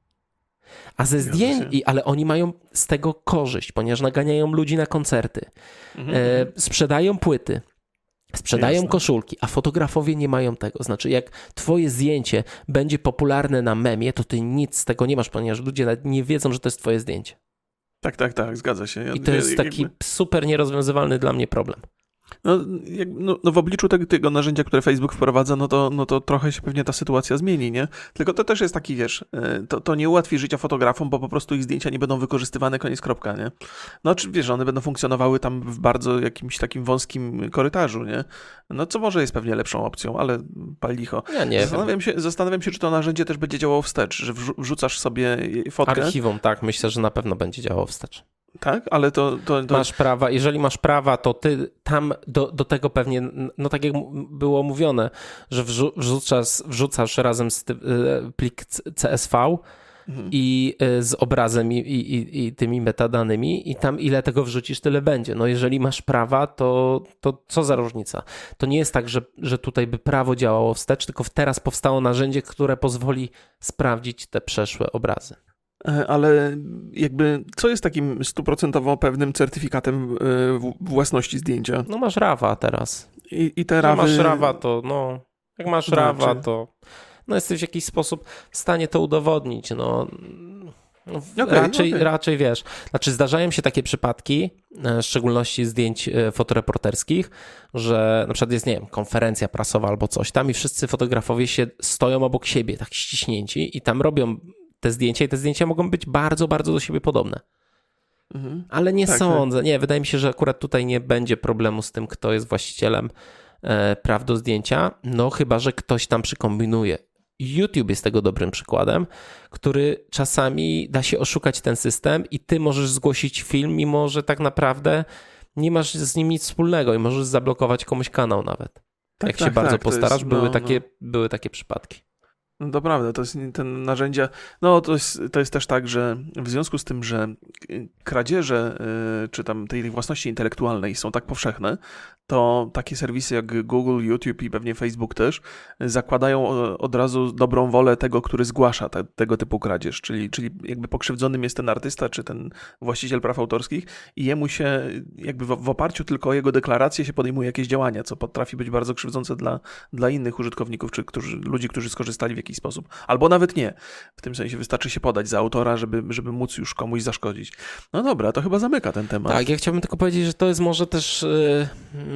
A ze zdjęć, ale oni mają z tego korzyść, ponieważ naganiają ludzi na koncerty, mhm. e, sprzedają płyty, sprzedają Jasne. koszulki, a fotografowie nie mają tego. Znaczy, jak twoje zdjęcie będzie popularne na memie, to ty nic z tego nie masz, ponieważ ludzie nawet nie wiedzą, że to jest twoje zdjęcie. Tak, tak, tak, zgadza się. Ja, I to jest ja, taki jakby... super nierozwiązywalny dla mnie problem. No, jak, no, no w obliczu tego, tego narzędzia, które Facebook wprowadza, no to, no to trochę się pewnie ta sytuacja zmieni, nie? Tylko to też jest taki, wiesz, to, to nie ułatwi życia fotografom, bo po prostu ich zdjęcia nie będą wykorzystywane, koniec, kropka, nie? No czy wiesz, one będą funkcjonowały tam w bardzo jakimś takim wąskim korytarzu, nie? No co może jest pewnie lepszą opcją, ale pal licho. Ja nie zastanawiam się, zastanawiam się, czy to narzędzie też będzie działało wstecz, że wrzucasz sobie fotkę. Archiwum, tak, myślę, że na pewno będzie działało wstecz. Tak, ale to, to, to... Masz prawa, jeżeli masz prawa, to ty tam do, do tego pewnie, no tak jak było mówione, że wrzucasz, wrzucasz razem z ty, plik C S V mhm. i z obrazem i, i, i tymi metadanymi i tam ile tego wrzucisz, tyle będzie. No jeżeli masz prawa, to, to co za różnica? To nie jest tak, że, że tutaj by prawo działało wstecz, tylko teraz powstało narzędzie, które pozwoli sprawdzić te przeszłe obrazy. Ale jakby co jest takim stuprocentowo pewnym certyfikatem własności zdjęcia? No masz rawa teraz. I, i te rawy... Jak masz rawa, to no... Jak masz znaczy... rawa, to... No jesteś w jakiś sposób w stanie to udowodnić, no... Okay, raczej, okay. raczej wiesz. Znaczy zdarzają się takie przypadki, w szczególności zdjęć fotoreporterskich, że na przykład jest, nie wiem, konferencja prasowa albo coś tam i wszyscy fotografowie się stoją obok siebie, tak ściśnięci i tam robią te zdjęcia i te zdjęcia mogą być bardzo, bardzo do siebie podobne. Mhm. Ale nie tak, sądzę. Tak. Nie, wydaje mi się, że akurat tutaj nie będzie problemu z tym, kto jest właścicielem e, praw do zdjęcia, no chyba, że ktoś tam przykombinuje. YouTube jest tego dobrym przykładem, który czasami da się oszukać ten system i ty możesz zgłosić film, mimo że tak naprawdę nie masz z nim nic wspólnego i możesz zablokować komuś kanał nawet. Tak, Jak tak, się bardzo tak, postarasz, jest, były, no, takie, no. były takie przypadki. No to prawda, to jest ten narzędzia, no to jest, to jest też tak, że w związku z tym, że kradzieże czy tam tej własności intelektualnej są tak powszechne, to takie serwisy jak Google, YouTube i pewnie Facebook też zakładają od razu dobrą wolę tego, który zgłasza te, tego typu kradzież, czyli, czyli jakby pokrzywdzonym jest ten artysta czy ten właściciel praw autorskich i jemu się jakby w, w oparciu tylko o jego deklarację się podejmuje jakieś działania, co potrafi być bardzo krzywdzące dla, dla innych użytkowników czy którzy, ludzi, którzy skorzystali w jakiś sposób. Albo nawet nie. W tym sensie wystarczy się podać za autora, żeby, żeby móc już komuś zaszkodzić. No dobra, to chyba zamyka ten temat. Tak, ja chciałbym tylko powiedzieć, że to jest może też, yy,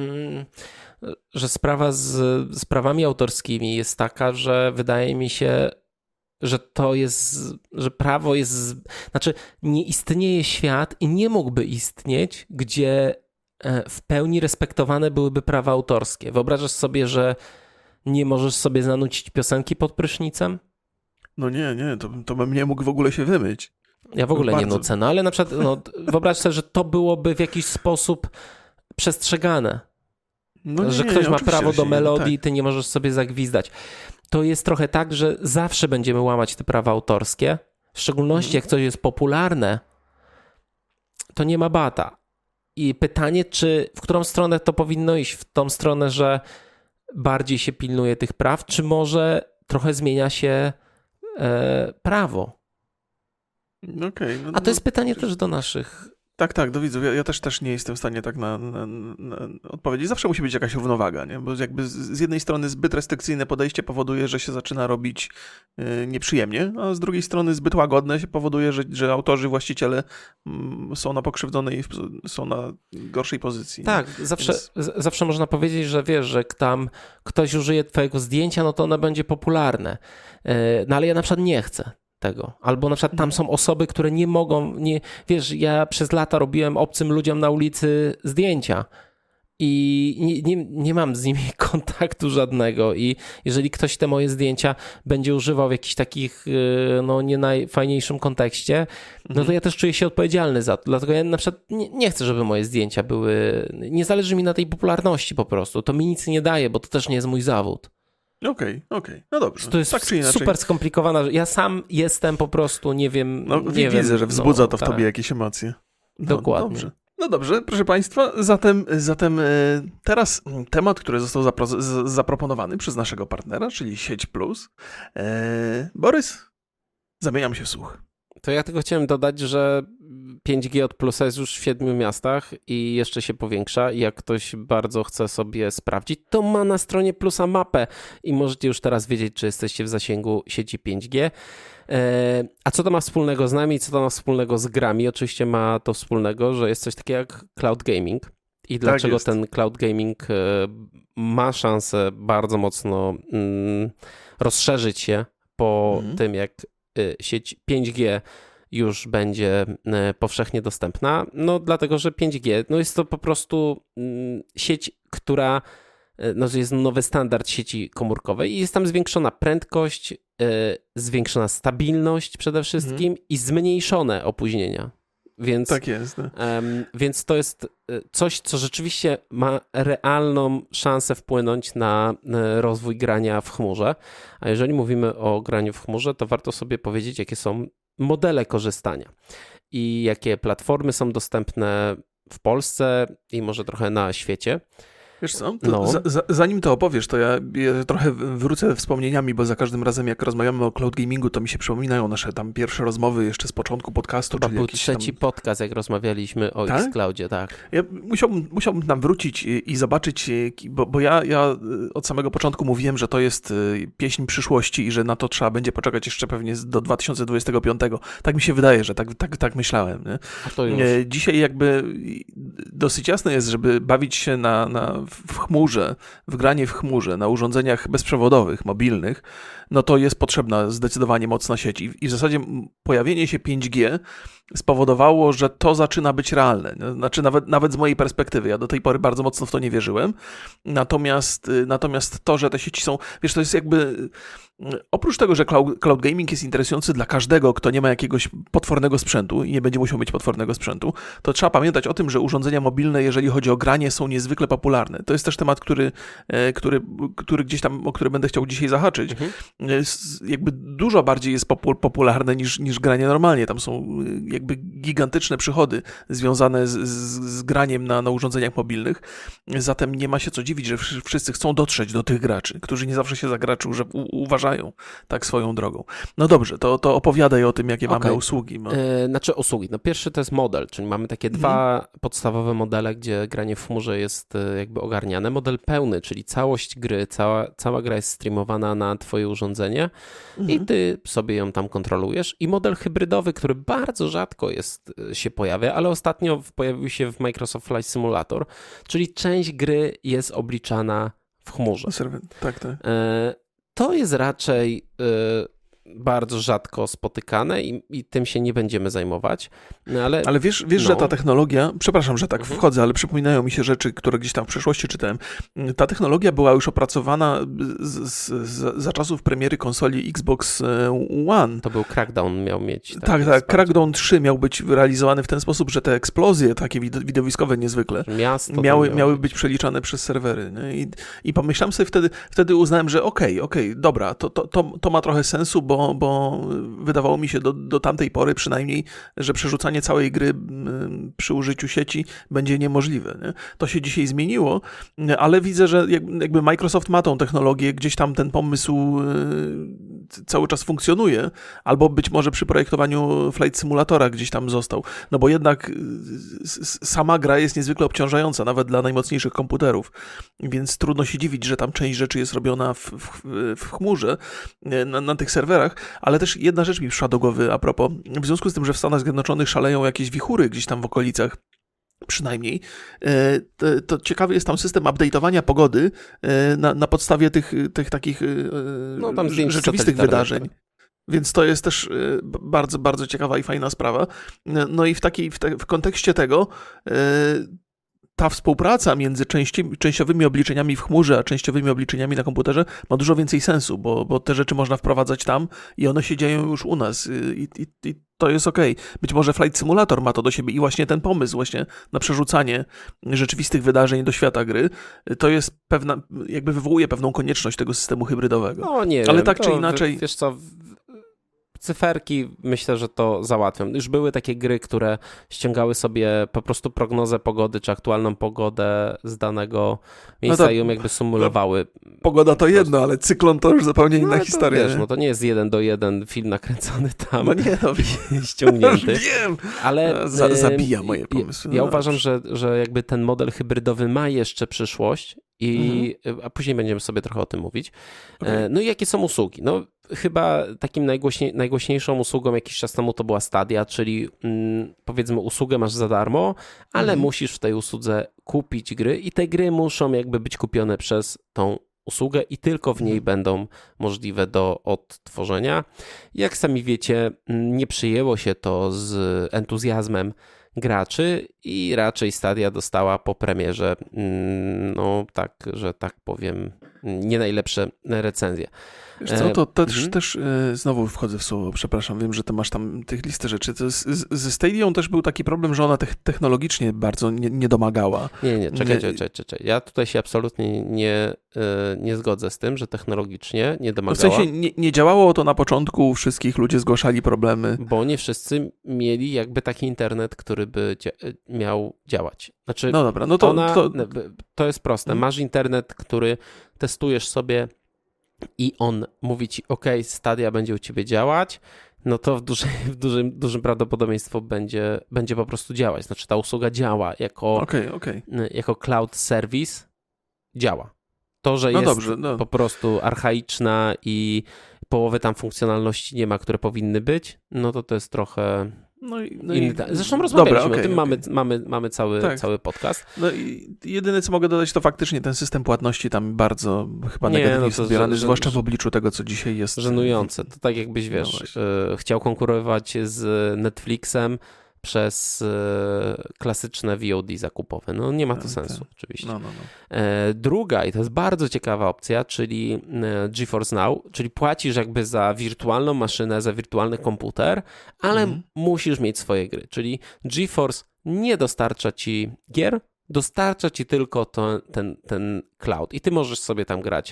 yy, że sprawa z, z prawami autorskimi jest taka, że wydaje mi się, że to jest, że prawo jest, znaczy nie istnieje świat i nie mógłby istnieć, gdzie w pełni respektowane byłyby prawa autorskie. Wyobrażasz sobie, że nie możesz sobie zanucić piosenki pod prysznicem? No nie, nie, to, to bym nie mógł w ogóle się wymyć. Ja w ogóle Bardzo. nie nucę, no ale na przykład no, wyobraź sobie, że to byłoby w jakiś sposób przestrzegane. No nie, że ktoś nie, ma prawo do melodii i tak. Ty nie możesz sobie zagwizdać. To jest trochę tak, że zawsze będziemy łamać te prawa autorskie, w szczególności jak coś jest popularne, to nie ma bata. I pytanie, czy w którą stronę to powinno iść? W tą stronę, że bardziej się pilnuje tych praw, czy może trochę zmienia się e, prawo? Okay, no, A to jest pytanie no, też do naszych... Tak, tak, do widzów. Ja, ja też, też nie jestem w stanie tak na, na, na odpowiedzieć. Zawsze musi być jakaś równowaga, nie? Bo jakby z, z jednej strony zbyt restrykcyjne podejście powoduje, że się zaczyna robić y, nieprzyjemnie, a z drugiej strony zbyt łagodne się powoduje, że, że autorzy, właściciele y, są na pokrzywdzonej, są na gorszej pozycji. Tak, zawsze, Więc... zawsze można powiedzieć, że wiesz, że tam ktoś użyje twojego zdjęcia, no to ono będzie popularne. Y, no ale ja na przykład nie chcę tego. Albo na przykład tam są osoby, które nie mogą, nie, wiesz, ja przez lata robiłem obcym ludziom na ulicy zdjęcia i nie, nie, nie mam z nimi kontaktu żadnego i jeżeli ktoś te moje zdjęcia będzie używał w jakichś takich, no nie najfajniejszym kontekście, no to ja też czuję się odpowiedzialny za to. Dlatego ja na przykład nie, nie chcę, żeby moje zdjęcia były, nie zależy mi na tej popularności po prostu. To mi nic nie daje, bo to też nie jest mój zawód. Okej, okay, okej, okay. No dobrze. To jest tak czy inaczej. Super skomplikowana rzecz. Ja sam jestem po prostu, nie wiem... No nie widzę, wiem, że wzbudza no, to w tak. tobie jakieś emocje. No, Dokładnie. Dobrze. No dobrze, proszę Państwa, zatem, zatem teraz temat, który został zapro- z- zaproponowany przez naszego partnera, czyli Sieć Plus. Eee, Borys, zamieniam się w słuch. To ja tylko chciałem dodać, że pięć G od Plusa jest już w siedmiu miastach i jeszcze się powiększa. I jak ktoś bardzo chce sobie sprawdzić, to ma na stronie Plusa mapę i możecie już teraz wiedzieć, czy jesteście w zasięgu sieci pięć G. A co to ma wspólnego z nami, co to ma wspólnego z grami? Oczywiście ma to wspólnego, że jest coś takiego jak cloud gaming. I dlaczego tak ten cloud gaming ma szansę bardzo mocno rozszerzyć się po mhm. tym, jak sieć pięć G już będzie powszechnie dostępna, no dlatego, że pięć G no jest to po prostu sieć, która no jest nowy standard sieci komórkowej i jest tam zwiększona prędkość, zwiększona stabilność przede wszystkim mhm. i zmniejszone opóźnienia. Więc, tak jest. No. Um, więc to jest coś, co rzeczywiście ma realną szansę wpłynąć na rozwój grania w chmurze. A jeżeli mówimy o graniu w chmurze, to warto sobie powiedzieć, jakie są modele korzystania i jakie platformy są dostępne w Polsce i może trochę na świecie. Wiesz co, to no. za, za, zanim to opowiesz, to ja, ja trochę wrócę wspomnieniami, bo za każdym razem jak rozmawiamy o cloud gamingu, to mi się przypominają nasze tam pierwsze rozmowy jeszcze z początku podcastu. To był trzeci tam... podcast, jak rozmawialiśmy o tak? Xcloudzie, tak. Ja musiałbym, musiałbym tam wrócić i, i zobaczyć, bo, bo ja, ja od samego początku mówiłem, że to jest pieśń przyszłości i że na to trzeba będzie poczekać jeszcze pewnie do dwa tysiące dwudziestego piątego. Tak mi się wydaje, że tak, tak, tak myślałem. Nie? A to już. Dzisiaj jakby dosyć jasne jest, żeby bawić się na, na w chmurze, w granie w chmurze, na urządzeniach bezprzewodowych, mobilnych, no to jest potrzebna zdecydowanie mocna sieć. I, i w zasadzie pojawienie się pięć G spowodowało, że to zaczyna być realne. Znaczy nawet, nawet z mojej perspektywy. Ja do tej pory bardzo mocno w to nie wierzyłem. Natomiast, natomiast to, że te sieci są, wiesz, to jest jakby Oprócz tego, że cloud, cloud gaming jest interesujący dla każdego, kto nie ma jakiegoś potwornego sprzętu i nie będzie musiał mieć potwornego sprzętu, to trzeba pamiętać o tym, że urządzenia mobilne, jeżeli chodzi o granie, są niezwykle popularne. To jest też temat, który, który, który gdzieś tam, o który będę chciał dzisiaj zahaczyć. Mhm. Jakby dużo bardziej jest popularne niż, niż granie normalnie. Tam są jakby gigantyczne przychody związane z, z, z graniem na, na urządzeniach mobilnych. Zatem nie ma się co dziwić, że wszyscy chcą dotrzeć do tych graczy, którzy nie zawsze się za graczy uważają tak swoją drogą. No dobrze, to, to opowiadaj o tym, jakie okay. mamy usługi. No. Yy, znaczy usługi. No pierwszy to jest model, czyli mamy takie mhm. dwa podstawowe modele, gdzie granie w chmurze jest jakby ogarniane. Model pełny, czyli całość gry, cała, cała gra jest streamowana na twoje urządzenie mhm. i ty sobie ją tam kontrolujesz. I model hybrydowy, który bardzo rzadko jest, się pojawia, ale ostatnio pojawił się w Microsoft Flight Simulator, czyli część gry jest obliczana w chmurze. Tak, tak. To jest raczej bardzo rzadko spotykane i, i tym się nie będziemy zajmować. No ale, ale wiesz, wiesz no. że ta technologia, przepraszam, że tak mhm. wchodzę, ale przypominają mi się rzeczy, które gdzieś tam w przeszłości czytałem. Ta technologia była już opracowana z, z, z, za czasów premiery konsoli Xbox One. To był Crackdown miał mieć. Tak, tak, tak Crackdown trzy miał być realizowany w ten sposób, że te eksplozje takie widowiskowe niezwykle Miasto miały, miały być przeliczane przez serwery. Nie? I, I pomyślałem sobie wtedy, wtedy uznałem, że okej, okay, okej, okay, dobra, to, to, to, to ma trochę sensu, bo Bo, bo wydawało mi się do, do tamtej pory przynajmniej, że przerzucanie całej gry przy użyciu sieci będzie niemożliwe. Nie? To się dzisiaj zmieniło, ale widzę, że jakby Microsoft ma tą technologię, gdzieś tam ten pomysł cały czas funkcjonuje, albo być może przy projektowaniu Flight Simulatora gdzieś tam został. No bo jednak sama gra jest niezwykle obciążająca, nawet dla najmocniejszych komputerów, więc trudno się dziwić, że tam część rzeczy jest robiona w, w, w chmurze, na, na tych serwerach, ale też jedna rzecz mi przyszła do głowy a propos, w związku z tym, że w Stanach Zjednoczonych szaleją jakieś wichury gdzieś tam w okolicach, przynajmniej, to, to ciekawy jest tam system update'owania pogody na, na podstawie tych, tych takich no, tam rzeczywistych wydarzeń. Więc to jest też bardzo, bardzo ciekawa i fajna sprawa. No i w, takiej, w, te, w kontekście tego ta współpraca między części, częściowymi obliczeniami w chmurze, a częściowymi obliczeniami na komputerze ma dużo więcej sensu, bo, bo te rzeczy można wprowadzać tam i one się dzieją już u nas i, i, i to jest okej. Okay. Być może Flight Simulator ma to do siebie i właśnie ten pomysł właśnie na przerzucanie rzeczywistych wydarzeń do świata gry, to jest pewna, jakby wywołuje pewną konieczność tego systemu hybrydowego. No nie Ale wiem, tak czy inaczej... Wiesz co... Cyferki myślę, że to załatwią. Już były takie gry, które ściągały sobie po prostu prognozę pogody, czy aktualną pogodę z danego miejsca no to, i ją jakby symulowały. Pogoda to jedno, ale cyklon to już zupełnie inna no, historia. Wiesz, no to nie jest jeden do jeden film nakręcony tam. No nie, no ściągnięty. Wiem, ale Za, zabija moje pomysły. Ja no, uważam, że, że jakby ten model hybrydowy ma jeszcze przyszłość i mhm. a później będziemy sobie trochę o tym mówić. Okay. No i jakie są usługi? No chyba takim najgłośniej, najgłośniejszą usługą jakiś czas temu to była Stadia, czyli mm, powiedzmy usługę masz za darmo, ale mhm. musisz w tej usłudze kupić gry i te gry muszą jakby być kupione przez tą usługę i tylko w niej mhm. będą możliwe do odtworzenia. Jak sami wiecie, nie przyjęło się to z entuzjazmem graczy i raczej Stadia dostała po premierze, no tak, że tak powiem, nie najlepsze recenzje. Wiesz co, to też, mhm. też znowu wchodzę w słowo, przepraszam, wiem, że ty masz tam tych listę rzeczy. To z, ze Stadią też był taki problem, że ona technologicznie bardzo nie, nie domagała. Nie, nie, czekaj, czekaj, czekaj, czekaj. Ja tutaj się absolutnie nie, nie zgodzę z tym, że technologicznie nie domagała. W sensie nie, nie działało to na początku, wszystkich ludzie zgłaszali problemy. Bo nie wszyscy mieli jakby taki internet, który by dzia- miał działać. Znaczy, no dobra, no to... Ona, to... to jest proste. Masz internet, który testujesz sobie i on mówi ci, ok, Stadia będzie u ciebie działać, no to w, dużej, w dużym, dużym prawdopodobieństwie będzie, będzie po prostu działać. Znaczy ta usługa działa jako, okay, okay. jako cloud service, działa. To, że no jest dobrze, no. po prostu archaiczna i połowy tam funkcjonalności nie ma, które powinny być, no to to jest trochę... No i, no i, zresztą rozmawialiśmy dobra, okay, o tym, okay. mamy, mamy, mamy cały, tak. cały podcast. No i jedyne, co mogę dodać, to faktycznie ten system płatności tam bardzo chyba nie, negatywnie no jest odbierany, że, zwłaszcza że, w obliczu tego, co dzisiaj jest. Żenujące. To tak jakbyś, wiesz, no chciał konkurować z Netflixem, przez e, klasyczne V O D zakupowe. No nie ma to sensu oczywiście. No, no, no. E, druga, i to jest bardzo ciekawa opcja, czyli e, GeForce Now, czyli płacisz jakby za wirtualną maszynę, za wirtualny komputer, ale mhm. musisz mieć swoje gry, czyli GeForce nie dostarcza ci gier, dostarcza ci tylko to, ten, ten cloud i ty możesz sobie tam grać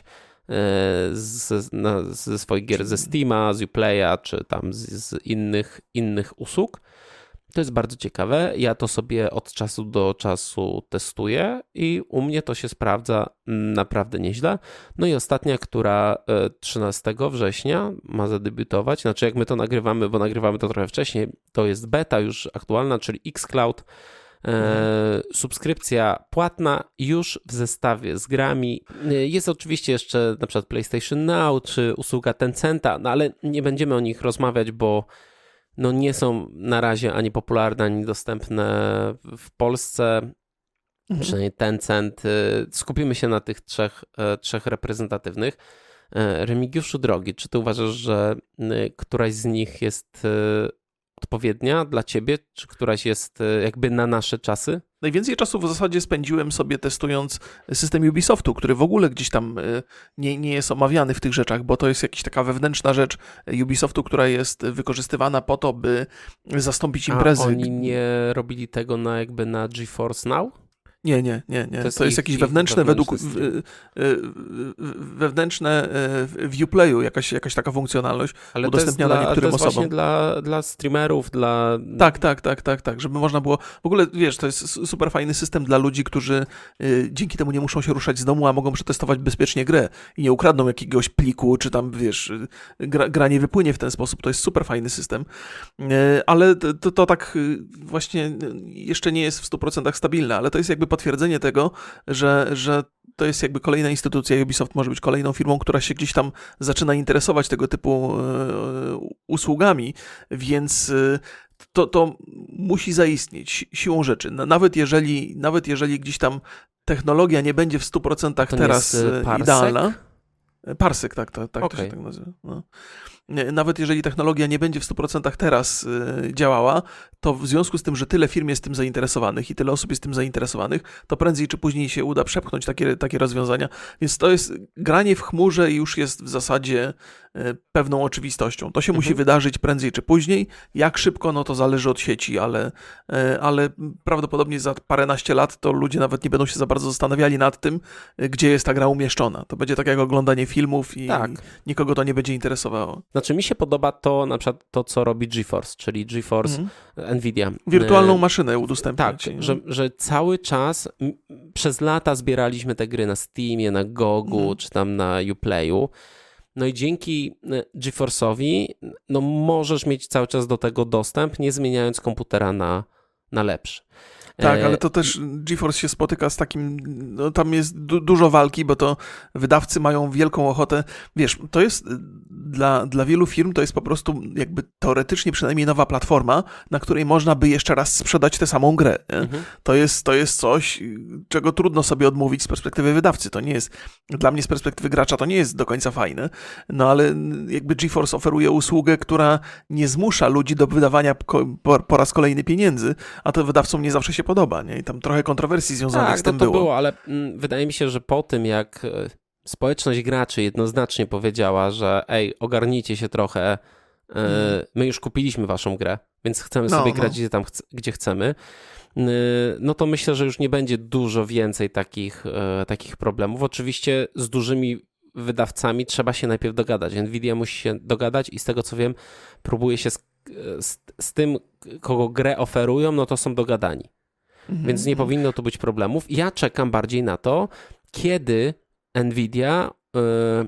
z, na, ze swoich gier ze Steama, z Uplaya, czy tam z, z innych, innych usług. To jest bardzo ciekawe. Ja to sobie od czasu do czasu testuję i u mnie to się sprawdza naprawdę nieźle. No i ostatnia, która trzynastego września ma zadebiutować, znaczy jak my to nagrywamy, bo nagrywamy to trochę wcześniej, to jest beta już aktualna, czyli xCloud. E, subskrypcja płatna już w zestawie z grami. Jest oczywiście jeszcze na przykład PlayStation Now czy usługa Tencenta, no ale nie będziemy o nich rozmawiać, bo no nie są na razie ani popularne, ani dostępne w Polsce. Mhm. Przynajmniej Tencent. Skupimy się na tych trzech, trzech reprezentatywnych. Remigiuszu drogi, czy ty uważasz, że któraś z nich jest odpowiednia dla ciebie, czy któraś jest jakby na nasze czasy? Najwięcej czasu w zasadzie spędziłem sobie testując system Ubisoftu, który w ogóle gdzieś tam nie, nie jest omawiany w tych rzeczach, bo to jest jakaś taka wewnętrzna rzecz Ubisoftu, która jest wykorzystywana po to, by zastąpić imprezy. A oni nie robili tego na jakby na GeForce Now? Nie, nie, nie, nie. To jest, to jest ich, jakieś wewnętrzne według w, wewnętrzne w Uplayu, jakaś, jakaś taka funkcjonalność ale udostępniana to jest niektórym dla, to jest osobom. Dla, dla streamerów, dla... Tak, tak, tak, tak, tak, żeby można było... W ogóle, wiesz, to jest super fajny system dla ludzi, którzy y, dzięki temu nie muszą się ruszać z domu, a mogą przetestować bezpiecznie grę i nie ukradną jakiegoś pliku, czy tam, wiesz, gra, gra nie wypłynie w ten sposób. To jest super fajny system. Y, ale to, to, to tak y, właśnie jeszcze nie jest w stu procentach stabilne, ale to jest jakby potwierdzenie tego, że, że to jest jakby kolejna instytucja. Ubisoft może być kolejną firmą, która się gdzieś tam zaczyna interesować tego typu y, usługami, więc y, to, to musi zaistnieć siłą rzeczy. Nawet jeżeli, nawet jeżeli gdzieś tam technologia nie będzie w stu procentach teraz jest, y, idealna. Parsec, tak, tak, tak okay. to się tak nazywa. No. Nawet jeżeli technologia nie będzie w stu procentach teraz y, działała, to w związku z tym, że tyle firm jest tym zainteresowanych i tyle osób jest tym zainteresowanych, to prędzej czy później się uda przepchnąć takie, takie rozwiązania. Więc to jest granie w chmurze i już jest w zasadzie y, pewną oczywistością. To się mhm. musi wydarzyć prędzej czy później. Jak szybko, no to zależy od sieci, ale, y, ale prawdopodobnie za paręnaście lat to ludzie nawet nie będą się za bardzo zastanawiali nad tym, y, gdzie jest ta gra umieszczona. To będzie tak jak oglądanie filmów i tak. nikogo to nie będzie interesowało. Znaczy mi się podoba to, na przykład to, co robi GeForce, czyli GeForce mhm. Nvidia. Wirtualną maszynę udostępniać. Tak, że, że cały czas m, przez lata zbieraliśmy te gry na Steamie, na Gogu, mhm. czy tam na Uplayu. No i dzięki GeForce'owi no możesz mieć cały czas do tego dostęp, nie zmieniając komputera na, na lepszy. Tak, ale to też GeForce się spotyka z takim, no tam jest du- dużo walki, bo to wydawcy mają wielką ochotę, wiesz, to jest dla, dla wielu firm to jest po prostu jakby teoretycznie przynajmniej nowa platforma, na której można by jeszcze raz sprzedać tę samą grę. Mhm. To jest, to jest coś, czego trudno sobie odmówić z perspektywy wydawcy. To nie jest, dla mnie z perspektywy gracza to nie jest do końca fajne, no ale jakby GeForce oferuje usługę, która nie zmusza ludzi do wydawania po, po raz kolejny pieniędzy, a to wydawcom nie zawsze się podoba, nie? I tam trochę kontrowersji związanych tak, z tym to, to było. było, ale mm, wydaje mi się, że po tym jak społeczność graczy jednoznacznie powiedziała, że ej, ogarnijcie się trochę, yy, mm. my już kupiliśmy waszą grę, więc chcemy no, sobie no. grać gdzie tam chc- gdzie chcemy, yy, no to myślę, że już nie będzie dużo więcej takich, yy, takich problemów. Oczywiście z dużymi wydawcami trzeba się najpierw dogadać. Nvidia musi się dogadać i z tego co wiem, próbuje się z, z, z tym, kogo grę oferują, no to są dogadani. Mhm. Więc nie powinno tu być problemów. Ja czekam bardziej na to, kiedy Nvidia y,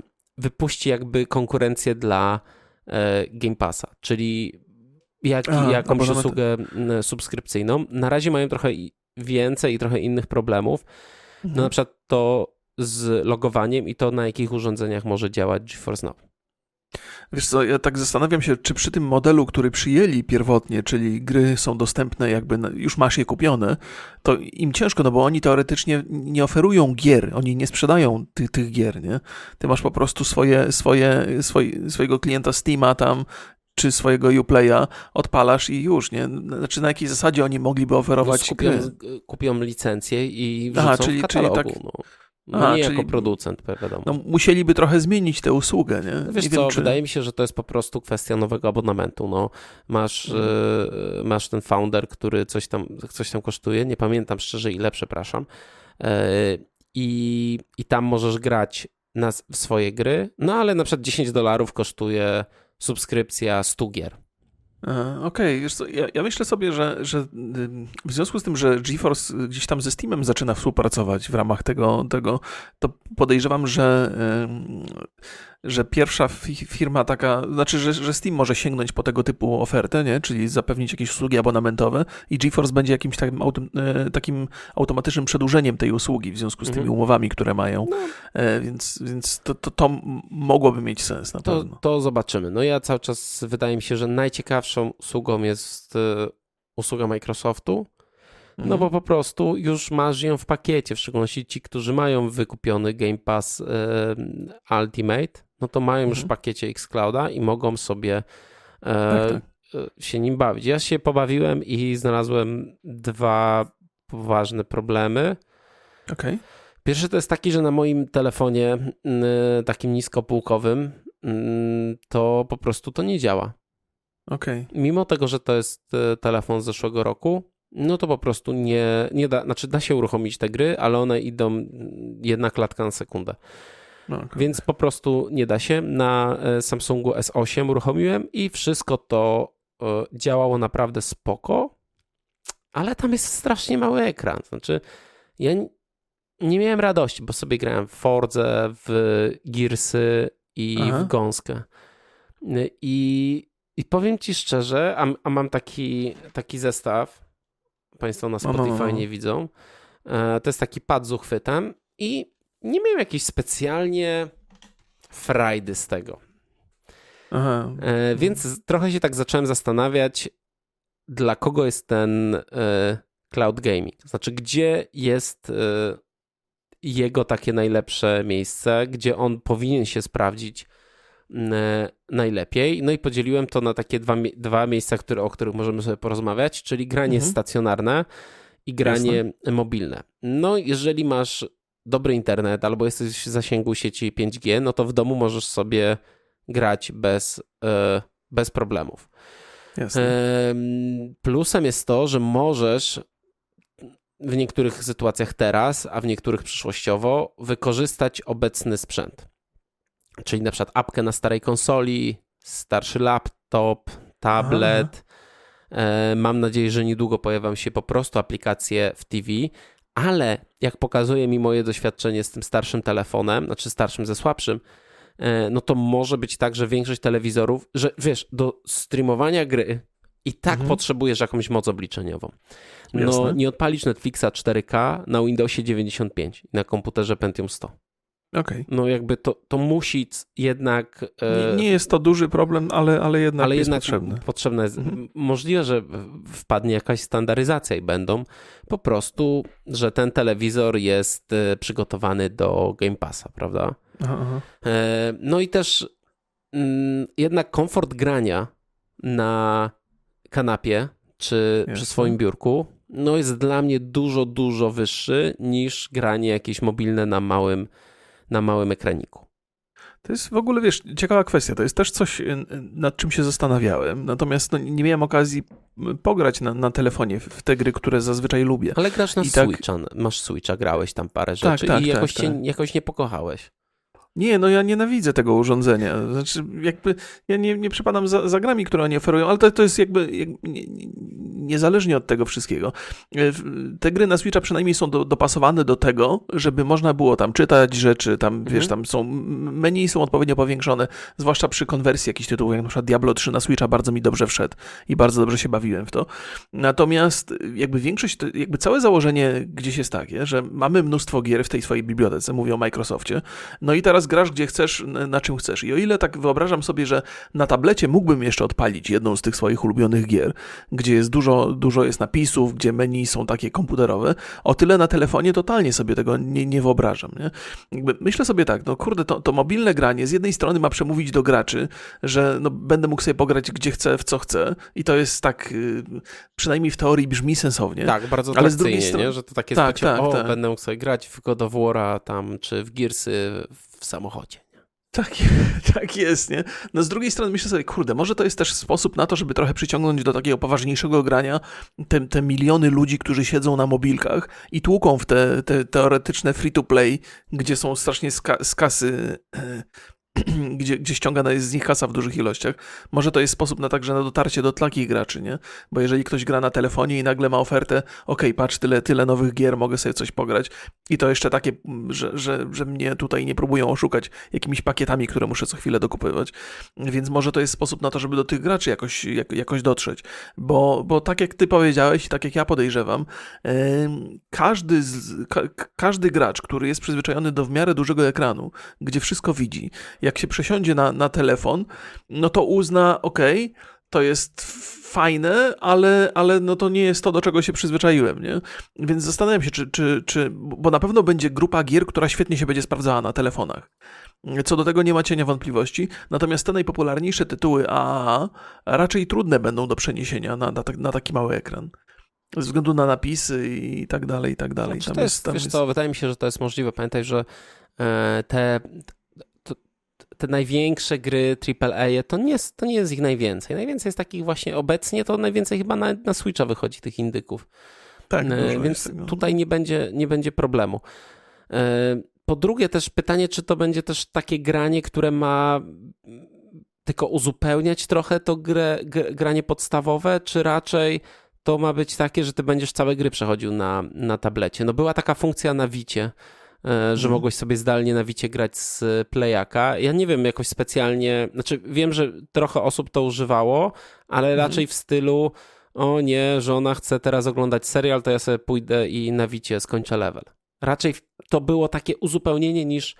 wypuści jakby konkurencję dla y, Game Passa, czyli jak, A, jakąś usługę y, subskrypcyjną. Na razie mają trochę więcej i trochę innych problemów. Mhm. No na przykład to z logowaniem i to, na jakich urządzeniach może działać GeForce Now. Wiesz co, ja tak zastanawiam się, czy przy tym modelu, który przyjęli pierwotnie, czyli gry są dostępne, jakby już masz je kupione, to im ciężko, no bo oni teoretycznie nie oferują gier, oni nie sprzedają ty, tych gier, nie? Ty masz po prostu swoje, swoje, swoje, swojego klienta Steama tam, czy swojego Uplaya, odpalasz i już, nie? Znaczy na jakiej zasadzie oni mogliby oferować... No, kupią, kupią licencję i wrzucą Aha, czyli, w katalogu. czyli tak... no. No A, nie czyli, jako producent, wiadomo. No, musieliby trochę zmienić tę usługę, nie? No wiesz nie co, wiem, czy... wydaje mi się, że to jest po prostu kwestia nowego abonamentu. No, masz, Mhm. y, masz ten founder, który coś tam, coś tam kosztuje, nie pamiętam szczerze ile, przepraszam. Y, i, I tam możesz grać na, w swoje gry, no ale na przykład dziesięć dolarów kosztuje subskrypcja stu gier. Okej, okay. Wiesz co, ja, ja myślę sobie, że, że w związku z tym, że GeForce gdzieś tam ze Steamem zaczyna współpracować w ramach tego, tego to podejrzewam, że, że pierwsza firma taka, znaczy, że, że Steam może sięgnąć po tego typu ofertę, nie? Czyli zapewnić jakieś usługi abonamentowe i GeForce będzie jakimś takim, autom, takim automatycznym przedłużeniem tej usługi w związku z tymi mhm. umowami, które mają, no. więc, więc to, to, to mogłoby mieć sens na to, pewno. To zobaczymy. No ja cały czas, wydaje mi się, że najciekawszą usługą jest y, usługa Microsoftu, no mhm. bo po prostu już masz ją w pakiecie, w szczególności ci, którzy mają wykupiony Game Pass y, Ultimate, no to mają mhm. już w pakiecie xClouda i mogą sobie y, tak, tak. Y, się nim bawić. Ja się pobawiłem i znalazłem dwa poważne problemy. Okay. Pierwszy to jest taki, że na moim telefonie y, takim niskopółkowym y, to po prostu to nie działa. Okay. Mimo tego, że to jest telefon z zeszłego roku, no to po prostu nie, nie da, znaczy da się uruchomić te gry, ale one idą jedna klatka na sekundę. No, okay. Więc po prostu nie da się. Na Samsungu S osiem uruchomiłem i wszystko to działało naprawdę spoko, ale tam jest strasznie mały ekran. Znaczy ja nie miałem radości, bo sobie grałem w Fordze, w Gearsy i Aha. w Gąskę. I I powiem ci szczerze, a, a mam taki, taki zestaw, Państwo na Spotify no, no, no. nie widzą, e, to jest taki pad z uchwytem i nie miałem jakiejś specjalnie frajdy z tego. Aha. E, więc trochę się tak zacząłem zastanawiać, dla kogo jest ten e, cloud gaming. To znaczy, gdzie jest e, jego takie najlepsze miejsce, gdzie on powinien się sprawdzić najlepiej. No i podzieliłem to na takie dwa, dwa miejsca, które, o których możemy sobie porozmawiać, czyli granie mhm. stacjonarne i granie Jasne. mobilne. No jeżeli masz dobry internet albo jesteś w zasięgu sieci pięć G, no to w domu możesz sobie grać bez, bez problemów. Jasne. Plusem jest to, że możesz w niektórych sytuacjach teraz, a w niektórych przyszłościowo wykorzystać obecny sprzęt. Czyli na przykład apkę na starej konsoli, starszy laptop, tablet. E, mam nadzieję, że niedługo pojawią się po prostu aplikacje w T V, ale jak pokazuje mi moje doświadczenie z tym starszym telefonem, znaczy starszym ze słabszym, e, no to może być tak, że większość telewizorów, że wiesz, do streamowania gry i tak mhm. potrzebujesz jakąś moc obliczeniową. No Jasne. Nie odpalisz Netflixa cztery K na Windowsie dziewięćdziesiąt pięć i na komputerze Pentium sto. Okay. No jakby to, to musi jednak... E... Nie, nie jest to duży problem, ale, ale jednak ale jest jednak potrzebne. potrzebne jest. Mhm. Możliwe, że wpadnie jakaś standaryzacja i będą po prostu, że ten telewizor jest przygotowany do Game Passa, prawda? Aha, aha. E... No i też mm, jednak komfort grania na kanapie czy Jasne. przy swoim biurku no jest dla mnie dużo, dużo wyższy niż granie jakieś mobilne na małym na małym ekraniku. To jest w ogóle, wiesz, ciekawa kwestia. To jest też coś, nad czym się zastanawiałem. Natomiast no, nie miałem okazji pograć na, na telefonie w te gry, które zazwyczaj lubię. Ale grasz na I Switcha. Tak... Masz Switcha, grałeś tam parę rzeczy tak, tak, i jakoś, tak, cię, tak. jakoś nie pokochałeś. Nie, no ja nienawidzę tego urządzenia. Znaczy, jakby ja nie, nie przypadam za, za grami, które oni oferują, ale to, to jest jakby jak, nie, nie, niezależnie od tego wszystkiego. Te gry na Switcha przynajmniej są do, dopasowane do tego, żeby można było tam czytać rzeczy, tam mhm. wiesz, tam są menu są odpowiednio powiększone, zwłaszcza przy konwersji jakichś tytułów, jak na przykład Diablo trzy na Switcha bardzo mi dobrze wszedł i bardzo dobrze się bawiłem w to. Natomiast jakby większość, jakby całe założenie gdzieś jest takie, że mamy mnóstwo gier w tej swojej bibliotece, mówię o Microsoftie, no i teraz grasz gdzie chcesz, na czym chcesz. I o ile tak wyobrażam sobie, że na tablecie mógłbym jeszcze odpalić jedną z tych swoich ulubionych gier, gdzie jest dużo dużo, dużo jest napisów, gdzie menu są takie komputerowe. O tyle na telefonie totalnie sobie tego nie, nie wyobrażam. Nie? Jakby myślę sobie tak, no kurde, to, to mobilne granie z jednej strony ma przemówić do graczy, że no, będę mógł sobie pograć gdzie chcę, w co chcę i to jest tak, yy, przynajmniej w teorii brzmi sensownie. Tak, bardzo ale z drugiej strony, nie? Że to takie tak, spocie, tak, o, tak. będę mógł sobie grać w God of War'a tam, czy w Gearsy w samochodzie. Tak, tak jest, nie? No z drugiej strony myślę sobie, kurde, może to jest też sposób na to, żeby trochę przyciągnąć do takiego poważniejszego grania te, te miliony ludzi, którzy siedzą na mobilkach i tłuką w te, te teoretyczne free-to-play, gdzie są strasznie z, ka- z kasy... Gdzie, gdzie ściągana jest z nich kasa w dużych ilościach. Może to jest sposób na także na dotarcie do takich graczy, nie? Bo jeżeli ktoś gra na telefonie i nagle ma ofertę, okej, patrz, tyle, tyle nowych gier, mogę sobie coś pograć i to jeszcze takie, że, że, że mnie tutaj nie próbują oszukać jakimiś pakietami, które muszę co chwilę dokupywać. Więc może to jest sposób na to, żeby do tych graczy jakoś, jak, jakoś dotrzeć. Bo, bo tak jak ty powiedziałeś i tak jak ja podejrzewam, yy, każdy, z, ka, każdy gracz, który jest przyzwyczajony do w miarę dużego ekranu, gdzie wszystko widzi, jak się przesiądzie na, na telefon, no to uzna, okej, okay, to jest fajne, ale, ale no to nie jest to, do czego się przyzwyczaiłem, nie? Więc zastanawiam się, czy, czy, czy, bo na pewno będzie grupa gier, która świetnie się będzie sprawdzała na telefonach. Co do tego nie ma cienia wątpliwości, natomiast te najpopularniejsze tytuły A A A raczej trudne będą do przeniesienia na, na, na taki mały ekran. Ze względu na napisy i tak dalej, i tak dalej. Znaczy, tam to jest, jest, tam wiesz jest... co, wydaje mi się, że to jest możliwe. Pamiętaj, że te... te największe gry triple A to nie, jest, to nie jest ich najwięcej. Najwięcej jest takich właśnie obecnie, to najwięcej chyba na, na Switcha wychodzi tych indyków. Tak, e, więc tutaj nie będzie, nie będzie problemu. E, po drugie też pytanie, czy to będzie też takie granie, które ma tylko uzupełniać trochę to grę, granie podstawowe, czy raczej to ma być takie, że ty będziesz całe gry przechodził na, na tablecie. No była taka funkcja na Vicie, że hmm. mogłeś sobie zdalnie na Vicie grać z Playaka. Ja nie wiem jakoś specjalnie, znaczy wiem, że trochę osób to używało, ale hmm. raczej w stylu o nie, żona chce teraz oglądać serial, to ja sobie pójdę i na Vicie skończę level. Raczej to było takie uzupełnienie niż,